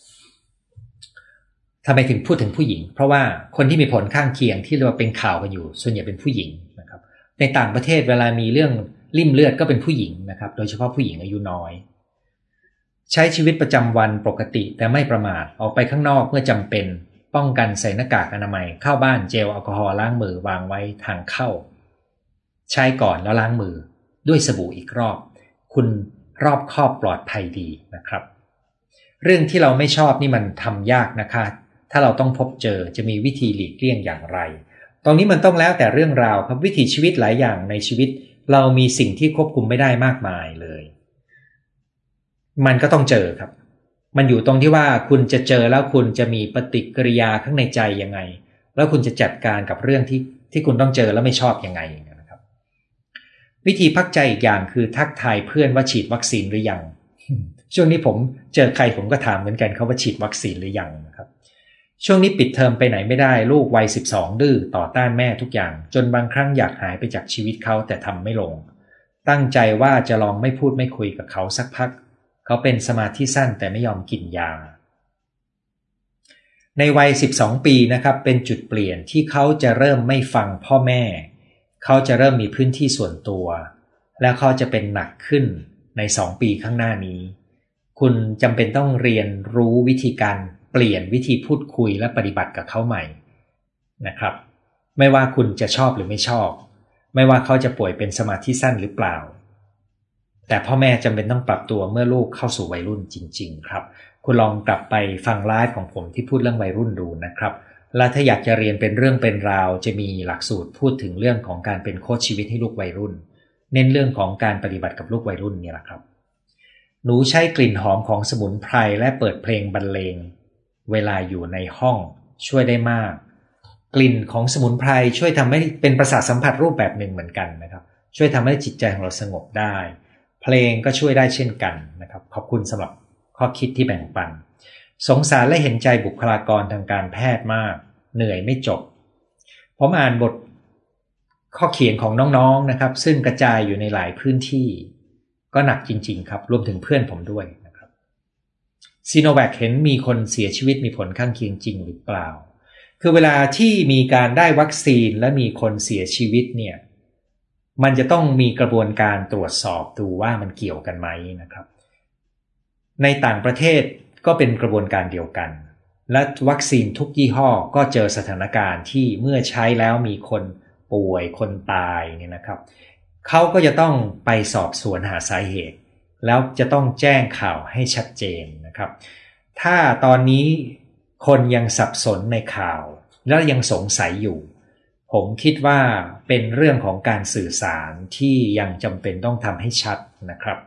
ทำไมถึงพูดถึงผู้หญิงเพราะว่าคนที่มีผลข้างเคียงที่เราเป็นข่าวกันอยู่ส่วนใหญ่เป็นผู้หญิงนะครับในต่างประเทศเวลามีเรื่องริ่มเลือดก็เป็นผู้หญิงนะครับโดยเฉพาะผู้หญิงอายุน้อยใช้ชีวิตประจำวันปกติแต่ไม่ประมาทออกไปข้างนอกเมื่อจำเป็นป้องกันใส่หน้ากากอนามัยเข้าบ้านเจลแอลกอฮอล์ล้างมือวางไว้ทางเข้าใช้ก่อนแล้วล้างมือด้วยสบู่อีกรอบคุณรอบคอบปลอดภัยดีนะครับเรื่องที่เราไม่ชอบนี่มันทำยากนะคะถ้าเราต้องพบเจอจะมีวิธีหลีกเลี่ยงอย่างไรตรงนี้มันต้องแล้วแต่เรื่องราวครับวิถีชีวิตหลายอย่างในชีวิตเรามีสิ่งที่ควบคุมไม่ได้มากมายเลยมันก็ต้องเจอครับมันอยู่ตรงที่ว่าคุณจะเจอแล้วคุณจะมีปฏิกิริยาข้างในใจยังไงแล้วคุณจะจัดการกับเรื่องที่ที่คุณต้องเจอแล้วไม่ชอบยังไงนะครับวิธีพักใจอีกอย่างคือทักทายเพื่อนว่าฉีดวัคซีนหรือยังช่วงนี้ผมเจอใครผมก็ถามเหมือนกันเขาว่าฉีดวัคซีนหรือยังนะครับช่วงนี้ปิดเทอมไปไหนไม่ได้ลูกวัยสิบสองดื้อต่อต้านแม่ทุกอย่างจนบางครั้งอยากหายไปจากชีวิตเขาแต่ทำไม่ลงตั้งใจว่าจะลองไม่พูดไม่คุยกับเขาสักพักเขาเป็นสมาธิสั้นแต่ไม่ยอมกินยาในวัยสิบสองปีนะครับเป็นจุดเปลี่ยนที่เขาจะเริ่มไม่ฟังพ่อแม่เขาจะเริ่มมีพื้นที่ส่วนตัวและเขาจะเป็นหนักขึ้นในสองปีข้างหน้านี้คุณจำเป็นต้องเรียนรู้วิธีการเปลี่ยนวิธีพูดคุยและปฏิบัติกับเขาใหม่นะครับไม่ว่าคุณจะชอบหรือไม่ชอบไม่ว่าเขาจะป่วยเป็นสมาธิสั้นหรือเปล่าแต่พ่อแม่จำเป็นต้องปรับตัวเมื่อลูกเข้าสู่วัยรุ่นจริงๆครับคุณลองกลับไปฟังไลฟ์ของผมที่พูดเรื่องวัยรุ่นดูนะครับและถ้าอยากจะเรียนเป็นเรื่องเป็นราวจะมีหลักสูตรพูดถึงเรื่องของการเป็นโค้ชชีวิตให้ลูกวัยรุ่นเน้นเรื่องของการปฏิบัติกับลูกวัยรุ่นนี่แหละครับหนูใช้กลิ่นหอมของสมุนไพรและเปิดเพลงบรรเลงเวลาอยู่ในห้องช่วยได้มากกลิ่นของสมุนไพรช่วยทำให้เป็นประสาทสัมผัสรูปแบบหนึ่งเหมือนกันนะครับช่วยทำให้จิตใจของเราสงบได้เพลงก็ช่วยได้เช่นกันนะครับขอบคุณสำหรับข้อคิดที่แบ่งปันสงสารและเห็นใจบุคลากรทางการแพทย์มากเหนื่อยไม่จบผมอ่านบทข้อเขียนของน้องๆนะครับซึ่งกระจายอยู่ในหลายพื้นที่ก็หนักจริงๆครับรวมถึงเพื่อนผมด้วยนะครับซีโนแวคเห็นมีคนเสียชีวิตมีผลข้างเคียงจริงหรือเปล่าคือเวลาที่มีการได้วัคซีนและมีคนเสียชีวิตเนี่ยมันจะต้องมีกระบวนการตรวจสอบดูว่ามันเกี่ยวกันไหมนะครับในต่างประเทศก็เป็นกระบวนการเดียวกันและวัคซีนทุกยี่ห้อก็เจอสถานการณ์ที่เมื่อใช้แล้วมีคนป่วยคนตายเนี่ยนะครับเขาก็จะต้องไปสอบสวนหาสาเหตุแล้วจะต้องแจ้งข่าวให้ชัดเจนนะครับถ้าตอนนี้คนยังสับสนในข่าวและยังสงสัยอยู่ผมคิดว่าเป็นเรื่องของการสื่อสารที่ยังจำเป็นต้องทำให้ชัดนะครับ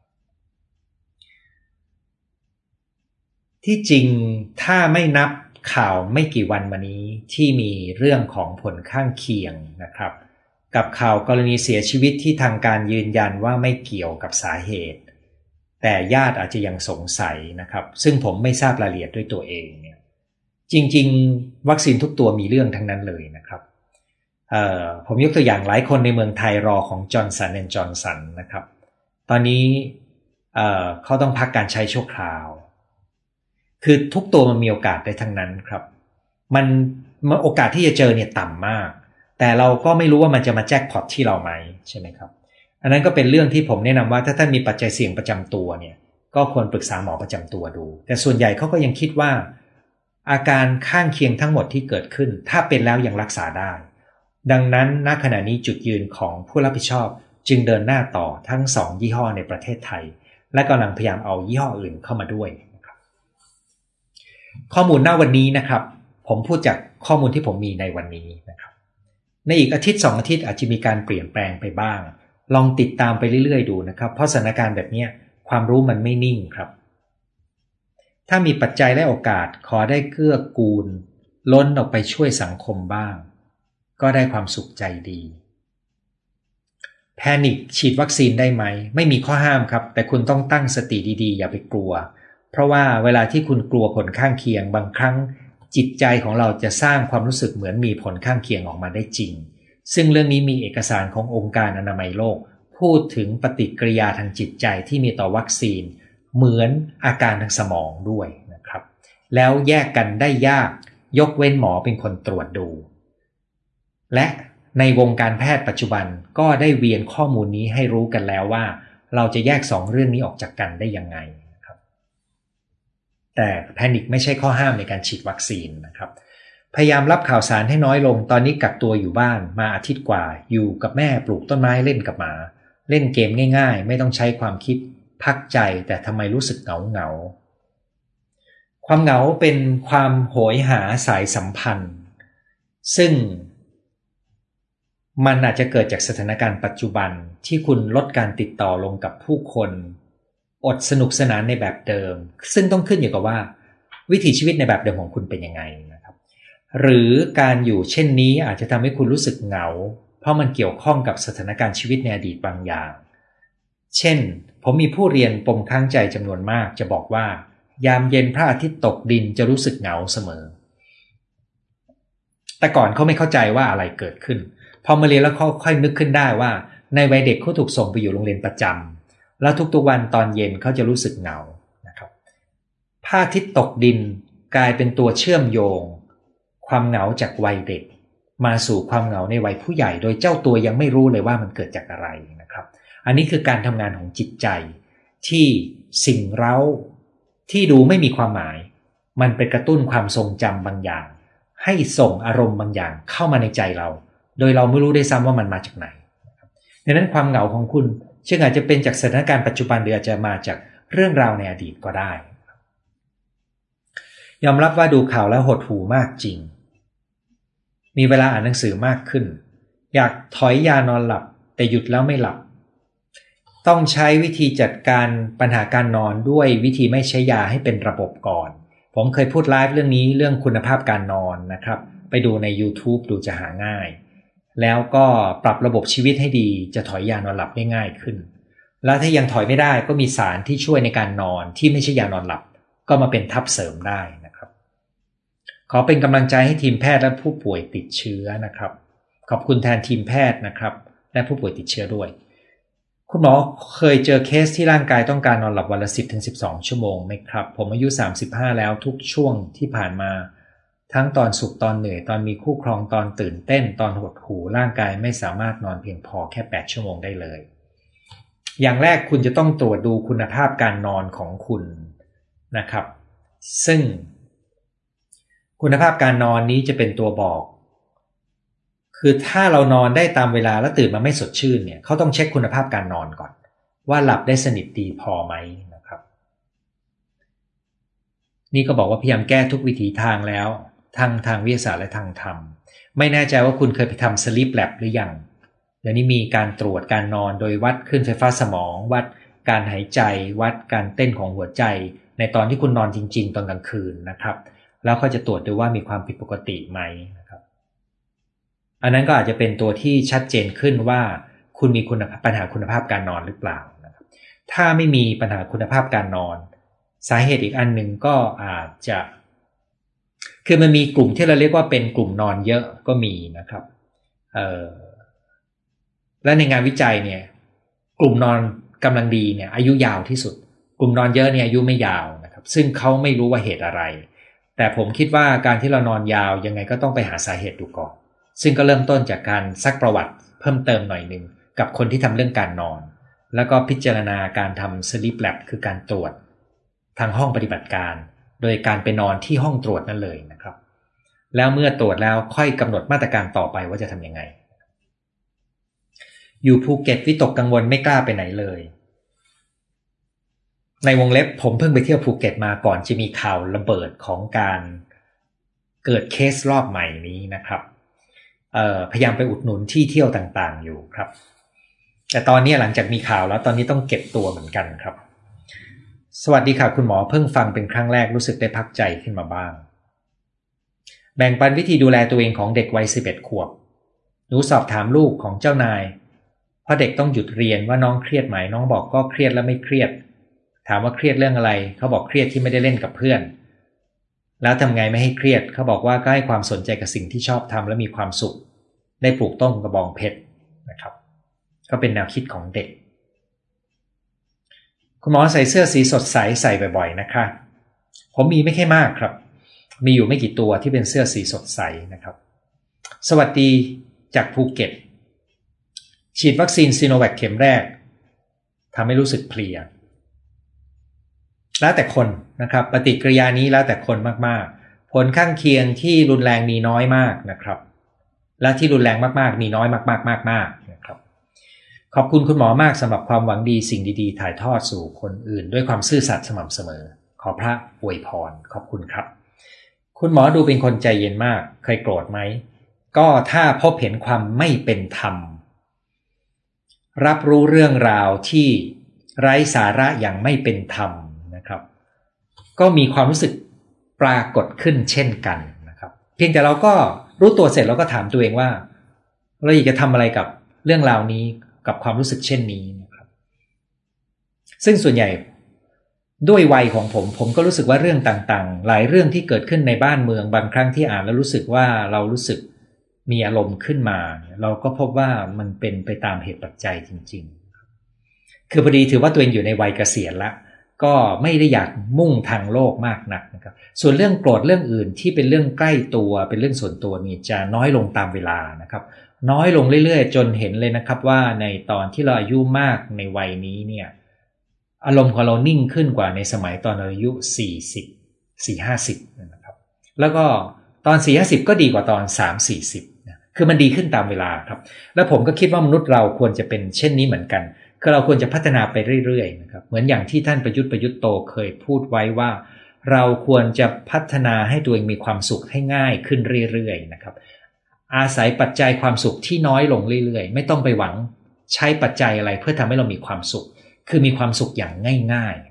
ที่จริงถ้าไม่นับข่าวไม่กี่วันมานี้ที่มีเรื่องของผลข้างเคียงนะครับกับข่าวกรณีเสียชีวิตที่ทางการยืนยันว่าไม่เกี่ยวกับสาเหตุแต่ญาติอาจจะยังสงสัยนะครับซึ่งผมไม่ทราบรายละเอียดด้วยตัวเองเนี่ยจริงๆวัคซีนทุกตัวมีเรื่องทั้งนั้นเลยนะครับเอ่อผมยกตัวอย่างหลายคนในเมืองไทยรอของจอห์นสันแอนด์จอห์นสันนะครับตอนนี้เอ่อเขาต้องพักการใช้ชั่วคราวคือทุกตัวมันมีโอกาสได้ทั้งนั้นครับมันโอกาสที่จะเจอเนี่ยต่ำมากแต่เราก็ไม่รู้ว่ามันจะมาแจ็คพอตที่เราไหมใช่ไหมครับอันนั้นก็เป็นเรื่องที่ผมแนะนำว่าถ้าท่านมีปัจจัยเสี่ยงประจำตัวเนี่ยก็ควรปรึกษาหมอประจำตัวดูแต่ส่วนใหญ่เขาก็ยังคิดว่าอาการข้างเคียงทั้งหมดที่เกิดขึ้นถ้าเป็นแล้วยังรักษาได้ดังนั้นณขณะนี้จุดยืนของผู้รับผิดชอบจึงเดินหน้าต่อทั้งสองยี่ห้อในประเทศไทยและกำลังพยายามเอายี่ห้ออื่นเข้ามาด้วยนะครับข้อมูลหน้าวันนี้นะครับผมพูดจากข้อมูลที่ผมมีในวันนี้นะครับในอีกอาทิตย์สองอาทิตย์อาจจะมีการเปลี่ยนแปลงไปบ้างลองติดตามไปเรื่อยๆดูนะครับเพราะสถานการณ์แบบนี้ความรู้มันไม่นิ่งครับถ้ามีปัจจัยและโอกาสขอได้เกื้อกูลล้นออกไปช่วยสังคมบ้างก็ได้ความสุขใจดีแพนิคฉีดวัคซีนได้ไหมไม่มีข้อห้ามครับแต่คุณต้องตั้งสติดีๆอย่าไปกลัวเพราะว่าเวลาที่คุณกลัวผลข้างเคียงบางครั้งจิตใจของเราจะสร้างความรู้สึกเหมือนมีผลข้างเคียงออกมาได้จริงซึ่งเรื่องนี้มีเอกสารขององค์การอนามัยโลกพูดถึงปฏิกิริยาทางจิตใจที่มีต่อวัคซีนเหมือนอาการทางสมองด้วยนะครับแล้วแยกกันได้ยากยกเว้นหมอเป็นคนตรวจดูและในวงการแพทย์ปัจจุบันก็ได้เวียนข้อมูลนี้ให้รู้กันแล้วว่าเราจะแยกสองเรื่องนี้ออกจากกันได้ยังไงนะครับแต่แพนิคไม่ใช่ข้อห้ามในการฉีดวัคซีนนะครับพยายามรับข่าวสารให้น้อยลงตอนนี้กักตัวอยู่บ้านมาอาทิตย์กว่าอยู่กับแม่ปลูกต้นไม้เล่นกับหมาเล่นเกมง่ายๆไม่ต้องใช้ความคิดพักใจแต่ทำไมรู้สึกเหงาเหงาความเหงาเป็นความโหยหาสายสัมพันธ์ซึ่งมันอาจจะเกิดจากสถานการณ์ปัจจุบันที่คุณลดการติดต่อลงกับผู้คนอดสนุกสนานในแบบเดิมซึ่งต้องขึ้นอยู่กับว่าวิถีชีวิตในแบบเดิมของคุณเป็นยังไงนะครับหรือการอยู่เช่นนี้อาจจะทำให้คุณรู้สึกเหงาเพราะมันเกี่ยวข้องกับสถานการณ์ชีวิตในอดีตบางอย่างเช่นผมมีผู้เรียนปมข้างใจจำนวนมากจะบอกว่ายามเย็นพระอาทิตย์ตกดินจะรู้สึกเหงาเสมอแต่ก่อนเขาไม่เข้าใจว่าอะไรเกิดขึ้นพอมาเรียนแล้วเขาค่อยนึกขึ้นได้ว่าในวัยเด็กเขาถูกส่งไปอยู่โรงเรียนประจำแล้วทุกๆวันตอนเย็นเขาจะรู้สึกเหงานะครับพระอาทิตย์ตกดินกลายเป็นตัวเชื่อมโยงความเหงาจากวัยเด็กมาสู่ความเหงาในวัยผู้ใหญ่โดยเจ้าตัวยังไม่รู้เลยว่ามันเกิดจากอะไรนะครับอันนี้คือการทำงานของจิตใจที่สิ่งเร้าที่ดูไม่มีความหมายมันไปกระตุ้นความทรงจำบางอย่างให้ส่งอารมณ์บางอย่างเข้ามาในใจเราโดยเราไม่รู้ได้ซ้ำว่ามันมาจากไหนดังนั้นความเหงาของคุณซึ่งอาจจะเป็นจากสถานการณ์ปัจจุบันหรืออาจจะมาจากเรื่องราวในอดีตก็ได้ยอมรับว่าดูข่าวแล้วหดหู่มากจริงมีเวลาอ่านหนังสือมากขึ้นอยากถอยยานอนหลับแต่หยุดแล้วไม่หลับต้องใช้วิธีจัดการปัญหาการนอนด้วยวิธีไม่ใช้ยาให้เป็นระบบก่อนผมเคยพูดไลฟ์เรื่องนี้เรื่องคุณภาพการนอนนะครับไปดูใน YouTube ดูจะหาง่ายแล้วก็ปรับระบบชีวิตให้ดีจะถอยยานอนหลับได้ง่ายขึ้นแล้วถ้ายังถอยไม่ได้ก็มีสารที่ช่วยในการนอนที่ไม่ใช่ยานอนหลับก็มาเป็นทับเสริมได้นะครับขอเป็นกำลังใจให้ทีมแพทย์และผู้ป่วยติดเชื้อนะครับขอบคุณแทนทีมแพทย์นะครับและผู้ป่วยติดเชื้อด้วยคุณหมอเคยเจอเคสที่ร่างกายต้องการนอนหลับวันละ สิบถึงสิบสอง ชั่วโมงไหมครับผมอายุสามสิบห้าแล้วทุกช่วงที่ผ่านมาทั้งตอนสุขตอนเหนื่อยตอนมีคู่ครองตอนตื่นเต้นตอนหดหู่ร่างกายไม่สามารถนอนเพียงพอแค่แปดชั่วโมงได้เลยอย่างแรกคุณจะต้องตรวจดูคุณภาพการนอนของคุณนะครับซึ่งคุณภาพการนอนนี้จะเป็นตัวบอกคือถ้าเรานอนได้ตามเวลาแล้วตื่นมาไม่สดชื่นเนี่ยเขาต้องเช็คคุณภาพการนอนก่อนว่าหลับได้สนิทดีพอไหมนะครับนี่ก็บอกว่าพยายามแก้ทุกวิถีทางแล้วทางทางวิทยาศาสตร์และทางธรรมไม่แน่ใจว่าคุณเคยไปทำ sleep lab หรือยังเดี๋ยวนี้มีการตรวจการนอนโดยวัดคลื่นไฟฟ้าสมองวัดการหายใจวัดการเต้นของหัวใจในตอนที่คุณนอนจริงๆตอนกลางคืนนะครับแล้วเขาจะตรวจดูว่ามีความผิดปกติไหมนะครับอันนั้นก็อาจจะเป็นตัวที่ชัดเจนขึ้นว่าคุณมีคุณปัญหาคุณภาพการนอนหรือเปล่านะครับถ้าไม่มีปัญหาคุณภาพการนอนสาเหตุอีกอันหนึ่งก็อาจจะคือมันมีกลุ่มที่เราเรียกว่าเป็นกลุ่มนอนเยอะก็มีนะครับเอ่อและในงานวิจัยเนี่ยกลุ่มนอนกำลังดีเนี่ยอายุยาวที่สุดกลุ่มนอนเยอะเนี่ยอายุไม่ยาวนะครับซึ่งเขาไม่รู้ว่าเหตุอะไรแต่ผมคิดว่าการที่เรานอนยาวยังไงก็ต้องไปหาสาเหตุดูก่อนซึ่งก็เริ่มต้นจากการซักประวัติเพิ่มเติมหน่อยนึงกับคนที่ทำเรื่องการนอนแล้วก็พิจารณาการทำ sleep lab คือการตรวจทางห้องปฏิบัติการโดยการไปนอนที่ห้องตรวจนั่นเลยนะครับแล้วเมื่อตรวจแล้วค่อยกำหนดมาตรการต่อไปว่าจะทำยังไงอยู่ภูเก็ตวิตกกังวลไม่กล้าไปไหนเลยในวงเล็บผมเพิ่งไปเที่ยวภูเก็ตมาก่อนจะมีข่าวระเบิดของการเกิดเคสรอบใหม่นี้นะครับพยายามไปอุดหนุนที่เที่ยวต่างๆอยู่ครับแต่ตอนนี้หลังจากมีข่าวแล้วตอนนี้ต้องเก็บตัวเหมือนกันครับสวัสดีค่ะคุณหมอเพิ่งฟังเป็นครั้งแรกรู้สึกได้พักใจขึ้นมาบ้างแบ่งปันวิธีดูแลตัวเองของเด็กวัยสิบเอ็ดขวบหนูสอบถามลูกของเจ้านายเพราะเด็กต้องหยุดเรียนว่าน้องเครียดไหมน้องบอกก็เครียดและไม่เครียดถามว่าเครียดเรื่องอะไรเขาบอกเครียดที่ไม่ได้เล่นกับเพื่อนแล้วทำไงไม่ให้เครียดเขาบอกว่าก็ให้ความสนใจกับสิ่งที่ชอบทำและมีความสุขได้ปลูกต้นกระบองเพชรนะครับก็เป็นแนวคิดของเด็กคุณหมอใส่เสื้อสีสดใสใส่บ่อยๆนะคะผมมีไม่แค่มากครับมีอยู่ไม่กี่ตัวที่เป็นเสื้อสีสดใสนะครับสวัสดีจากภูเก็ตฉีดวัคซีนซีโนแวคเข็มแรกทำให้รู้สึกเพลียแล้วแต่คนนะครับปฏิกิริยานี้แล้วแต่คนมากๆผลข้างเคียงที่รุนแรงมีน้อยมากนะครับและที่รุนแรงมากๆมีน้อยมากๆมากๆนะครับขอบคุณคุณหมอมากสำหรับความหวังดีสิ่งดีๆถ่ายทอดสู่คนอื่นด้วยความซื่อสัตย์สม่ำเสมอขอพระอวยพรขอบคุณครับคุณหมอดูเป็นคนใจเย็นมากเคยโกรธไหมก็ถ้าพบเห็นความไม่เป็นธรรมรับรู้เรื่องราวที่ไร้สาระอย่างไม่เป็นธรรมนะครับก็มีความรู้สึกปรากฏขึ้นเช่นกันนะครับเพียงแต่เราก็รู้ตัวเสร็จเราก็ถามตัวเองว่าเราอยากจะทำอะไรกับเรื่องราวนี้กับความรู้สึกเช่นนี้นะครับซึ่งส่วนใหญ่ด้วยวัยของผมผมก็รู้สึกว่าเรื่องต่างๆหลายเรื่องที่เกิดขึ้นในบ้านเมืองบางครั้งที่อ่านแล้วรู้สึกว่าเรารู้สึกมีอารมณ์ขึ้นมาเราก็พบว่ามันเป็นไปตามเหตุปัจจัยจริงๆคือพอดีถือว่าตัวเองอยู่ในวัยเกษียณแล้วก็ไม่ได้อยากมุ่งทางโลกมากนักนะครับส่วนเรื่องโกรธเรื่องอื่นที่เป็นเรื่องใกล้ตัวเป็นเรื่องส่วนตัวนี่จะน้อยลงตามเวลานะครับน้อยลงเรื่อยๆจนเห็นเลยนะครับว่าในตอนที่เราอายุมากในวัยนี้เนี่ยอารมณ์ของเรานิ่งขึ้นกว่าในสมัยตอนอายุสี่สิบ สี่สิบ ห้าสิบนะครับแล้วก็ตอน สี่สิบ ห้าสิบก็ดีกว่าตอน สามสิบ สี่สิบคือมันดีขึ้นตามเวลาครับแล้วผมก็คิดว่ามนุษย์เราควรจะเป็นเช่นนี้เหมือนกันคือเราควรจะพัฒนาไปเรื่อยๆนะครับเหมือนอย่างที่ท่านประยุทธ์ประยุทธ์โตเคยพูดไว้ว่าเราควรจะพัฒนาให้ตัวเองมีความสุขให้ง่ายขึ้นเรื่อยๆนะครับอาศัยปัจจัยความสุขที่น้อยลงเรื่อยๆไม่ต้องไปหวังใช้ปัจจัยอะไรเพื่อทำให้เรามีความสุขคือมีความสุขอย่างง่าย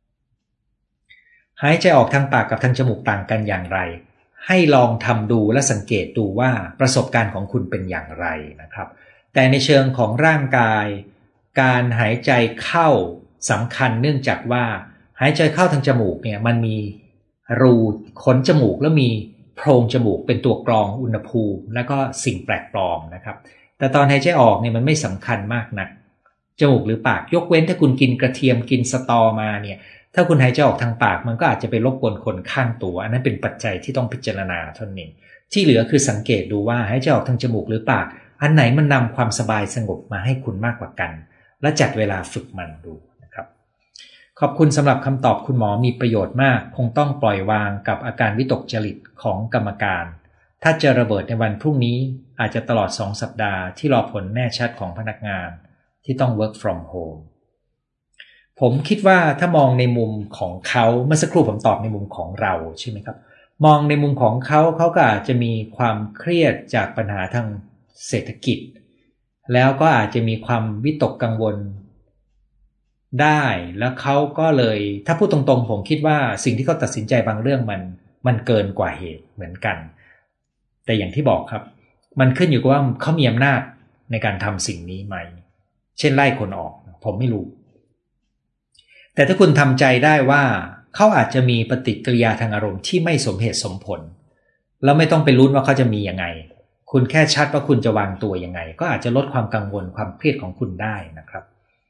ๆหายใจออกทางปากกับทางจมูกต่างกันอย่างไรให้ลองทำดูและสังเกตดูว่าประสบการณ์ของคุณเป็นอย่างไรนะครับแต่ในเชิงของร่างกายการหายใจเข้าสำคัญเนื่องจากว่าหายใจเข้าทางจมูกเนี่ยมันมีรูขนจมูกแล้วมีโพรงจมูกเป็นตัวกรองอุณหภูมิแล้วก็สิ่งแปลกปลอมนะครับแต่ตอนหายใจออกเนี่ยมันไม่สำคัญมากนักจมูกหรือปากยกเว้นถ้าคุณกินกระเทียมกินสตอมาเนี่ยถ้าคุณหายใจออกทางปากมันก็อาจจะไปรบกวนคนข้างตัวอันนั้นเป็นปัจจัยที่ต้องพิจารณาเท่านั้นที่เหลือคือสังเกตดูว่าหายใจออกทางจมูกหรือปากอันไหนมันนำความสบายสงบมาให้คุณมากกว่ากันและจัดเวลาฝึกมันดูนะครับขอบคุณสำหรับคำตอบคุณหมอมีประโยชน์มากคงต้องปล่อยวางกับอาการวิตกจริตของกรรมการถ้าจะระเบิดในวันพรุ่งนี้อาจจะตลอดสองสัปดาห์ที่รอผลแน่ชัดของพนักงานที่ต้อง work from home ผมคิดว่าถ้ามองในมุมของเขาเมื่อสักครู่ผมตอบในมุมของเราใช่ไหมครับมองในมุมของเขาเขาก็อาจจะมีความเครียดจากปัญหาทางเศรษฐกิจแล้วก็อาจจะมีความวิตกกังวลได้แล้วเขาก็เลยถ้าพูดตรงๆผมคิดว่าสิ่งที่เขาตัดสินใจบางเรื่องมันมันเกินกว่าเหตุเหมือนกันแต่อย่างที่บอกครับมันขึ้นอยู่กับว่าเขามีอำนาจในการทำสิ่งนี้ไหมเช่นไล่คนออกผมไม่รู้แต่ถ้าคุณทำใจได้ว่าเขาอาจจะมีปฏิกิริยาทางอารมณ์ที่ไม่สมเหตุสมผลแล้วไม่ต้องไปลุ้นว่าเขาจะมียังไงคุณแค่ชัดว่าคุณจะวางตัวยังไงก็อาจจะลดความกังวลความเครียดของคุณได้นะครับ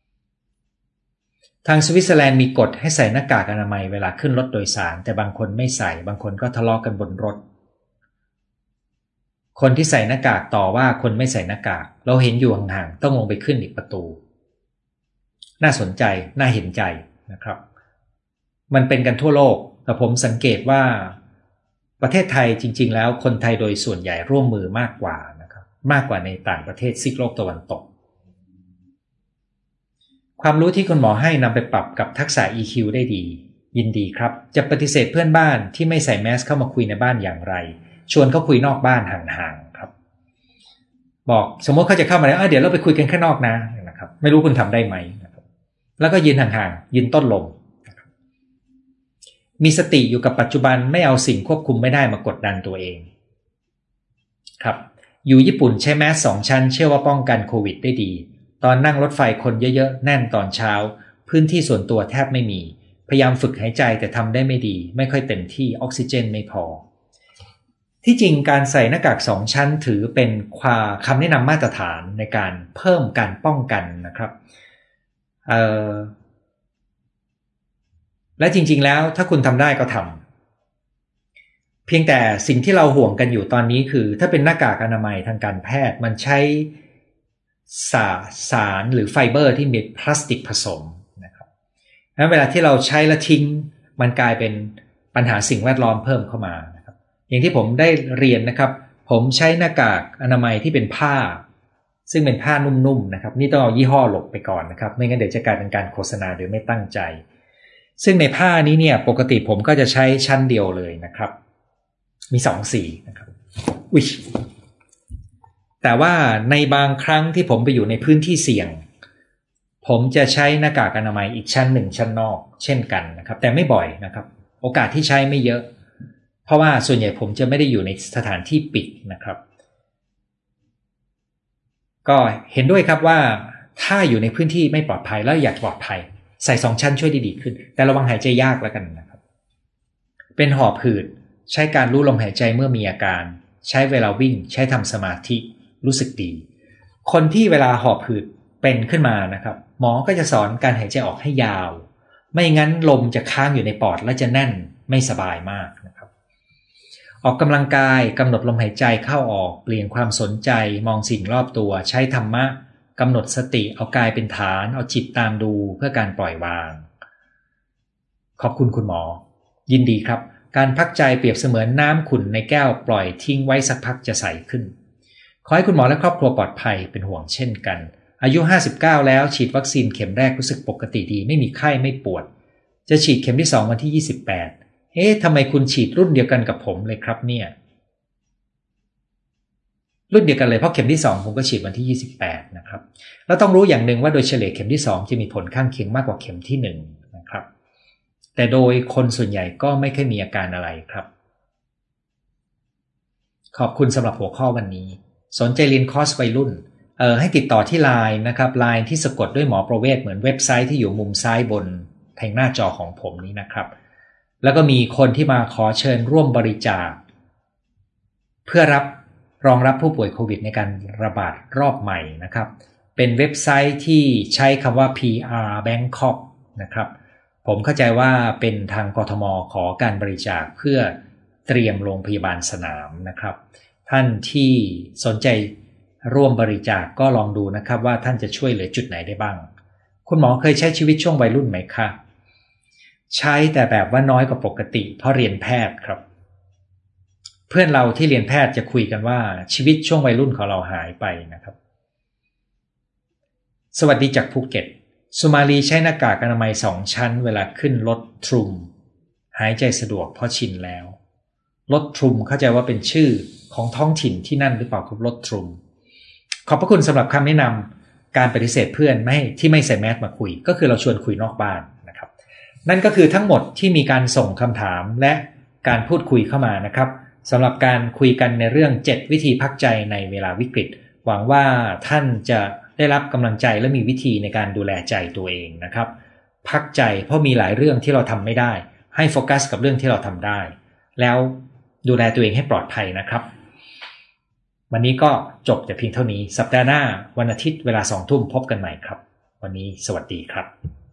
ทางสวิตเซอร์แลนด์มีกฎให้ใส่หน้ากากอนามัยเวลาขึ้นรถโดยสารแต่บางคนไม่ใส่บางคนก็ทะเลาะกันบนรถคนที่ใส่หน้ากากต่อว่าคนไม่ใส่หน้ากากเราเห็นอยู่ห่างๆต้องลงไปขึ้นอีกประตูน่าสนใจน่าเห็นใจนะครับมันเป็นกันทั่วโลกแต่ผมสังเกตว่าประเทศไทยจริงๆแล้วคนไทยโดยส่วนใหญ่ร่วมมือมากกว่านะครับมากกว่าในต่างประเทศซีกโลกตะวันตกความรู้ที่คุณหมอให้นำไปปรับกับทักษะ อี คิว ได้ดียินดีครับจะปฏิเสธเพื่อนบ้านที่ไม่ใส่แมสเข้ามาคุยในบ้านอย่างไรชวนเขาคุยนอกบ้านห่างๆครับบอกสมมติเขาจะเข้ามาแล้วเดี๋ยวเราไปคุยกันข้างนอกนะนะครับไม่รู้คุณทำได้ไหมนะครับแล้วก็ยืนห่างๆยืนต้นลมนะครับมีสติอยู่กับปัจจุบันไม่เอาสิ่งควบคุมไม่ได้มากดดันตัวเองครับอยู่ญี่ปุ่นใช้แมสสองชั้นเชื่อว่าป้องกันโควิดได้ดีตอนนั่งรถไฟคนเยอะๆแน่นตอนเช้าพื้นที่ส่วนตัวแทบไม่มีพยายามฝึกหายใจแต่ทำได้ไม่ดีไม่ค่อยเต็มที่ออกซิเจนไม่พอที่จริงการใส่หน้ากากสองชั้นถือเป็นความคำแนะนำมาตรฐานในการเพิ่มการป้องกันนะครับเอ่อและจริงๆแล้วถ้าคุณทำได้ก็ทำเพียงแต่สิ่งที่เราห่วงกันอยู่ตอนนี้คือถ้าเป็นหน้ากากอนามัยทางการแพทย์มันใช้สาสารหรือไฟเบอร์ที่มีพลาสติกผสมนะครับแล้วเวลาที่เราใช้แล้วทิ้งมันกลายเป็นปัญหาสิ่งแวดล้อมเพิ่มเข้ามานะครับอย่างที่ผมได้เรียนนะครับผมใช้หน้ากากอนามัยที่เป็นผ้าซึ่งเป็นผ้านุ่มๆนะครับนี่ต้องเอายี่ห้อหลบไปก่อนนะครับไม่งั้นเดี๋ยวจะกลายเป็นการโฆษณาโดยไม่ตั้งใจซึ่งในผ้านี้เนี่ยปกติผมก็จะใช้ชั้นเดียวเลยนะครับมีสองสีนะครับอุ๊ยแต่ว่าในบางครั้งที่ผมไปอยู่ในพื้นที่เสี่ยงผมจะใช้หน้ากากอนามัยอีกชั้นหนึ่งชั้นนอกเช่นกันนะครับแต่ไม่บ่อยนะครับโอกาสที่ใช้ไม่เยอะเพราะว่าส่วนใหญ่ผมจะไม่ได้อยู่ในสถานที่ปิดนะครับก็เห็นด้วยครับว่าถ้าอยู่ในพื้นที่ไม่ปลอดภัยแล้วอยากปลอดภัยใส่สองชั้นช่วยได้ดีขึ้นแต่ระวังหายใจยากแล้วกันนะครับเป็นหอบหืดใช้การรู้ลมหายใจเมื่อมีอาการใช้เวลาวิ่งใช้ทำสมาธิรู้สึกดีคนที่เวลาหอบหืดเป็นขึ้นมานะครับหมอก็จะสอนการหายใจออกให้ยาวไม่งั้นลมจะค้างอยู่ในปอดและจะแน่นไม่สบายมากนะครับออกกำลังกายกำหนดลมหายใจเข้าออกเปลี่ยนความสนใจมองสิ่งรอบตัวใช้ธรรมะกำหนดสติเอากายเป็นฐานเอาจิตตามดูเพื่อการปล่อยวางขอบคุณคุณหมอยินดีครับการพักใจเปรียบเสมือนน้ำขุ่นในแก้วปล่อยทิ้งไว้สักพักจะใสขึ้นขอให้คุณหมอและครอบครัวปลอดภัยเป็นห่วงเช่นกันอายุห้าสิบเก้าแล้วฉีดวัคซีนเข็มแรกรู้สึกปกติดีไม่มีไข้ไม่ปวดจะฉีดเข็มที่สองวันที่ยี่สิบแปดเอ๊ะทำไมคุณฉีดรุ่นเดียวกันกับผมเลยครับเนี่ยรุ่นเดียวกันเลยเพราะเข็มที่สองผมก็ฉีดวันที่ยี่สิบแปดนะครับแล้วต้องรู้อย่างหนึ่งว่าโดยเฉลี่ยเข็มที่สองจะมีผลข้างเคียงมากกว่าเข็มที่หนึ่งนะครับแต่โดยคนส่วนใหญ่ก็ไม่เคยมีอาการอะไรครับขอบคุณสำหรับหัวข้อวันนี้สนใจเรียนคอร์สวัยรุ่นเอ่อให้ติดต่อที่ ไลน์ นะครับ ไลน์ ที่สะกดด้วยหมอประเวศเหมือนเว็บไซต์ที่อยู่มุมซ้ายบนทางหน้าจอของผมนี้นะครับแล้วก็มีคนที่มาขอเชิญร่วมบริจาคเพื่อรับรองรับผู้ป่วยโควิดในการระบาดรอบใหม่นะครับเป็นเว็บไซต์ที่ใช้คำว่า พี อาร์ Bangkok นะครับผมเข้าใจว่าเป็นทางกทม.ขอการบริจาคเพื่อเตรียมโรงพยาบาลสนามนะครับท่านที่สนใจร่วมบริจาคก็ลองดูนะครับว่าท่านจะช่วยเหลือจุดไหนได้บ้างคุณหมอเคยใช้ชีวิตช่วงวัยรุ่นไหมคะใช้แต่แบบว่าน้อยกว่าปกติเพราะเรียนแพทย์ครับเพื่อนเราที่เรียนแพทย์จะคุยกันว่าชีวิตช่วงวัยรุ่นของเราหายไปนะครับสวัสดีจากภูเก็ตสุมาลีใช้หน้ากากอนามัยสองชั้นเวลาขึ้นรถทรูมหายใจสะดวกเพราะชินแล้วรถทรูมเข้าใจว่าเป็นชื่อของท้องถิ่นที่นั่นหรือเปล่าครับรถทรูมขอบพระคุณสำหรับคำแนะนำการปฏิเสธเพื่อนไม่ที่ไม่ใส่แมสมาคุยก็คือเราชวนคุยนอกบ้านนะครับนั่นก็คือทั้งหมดที่มีการส่งคำถามและการพูดคุยเข้ามานะครับสำหรับการคุยกันในเรื่องเจ็ดวิธีพักใจในเวลาวิกฤตหวังว่าท่านจะได้รับกำลังใจและมีวิธีในการดูแลใจตัวเองนะครับพักใจเพราะมีหลายเรื่องที่เราทำไม่ได้ให้โฟกัสกับเรื่องที่เราทำได้แล้วดูแลตัวเองให้ปลอดภัยนะครับวันนี้ก็จบแต่เพียงเท่านี้สัปดาห์หน้าวันอาทิตย์เวลาสองทุ่มพบกันใหม่ครับวันนี้สวัสดีครับ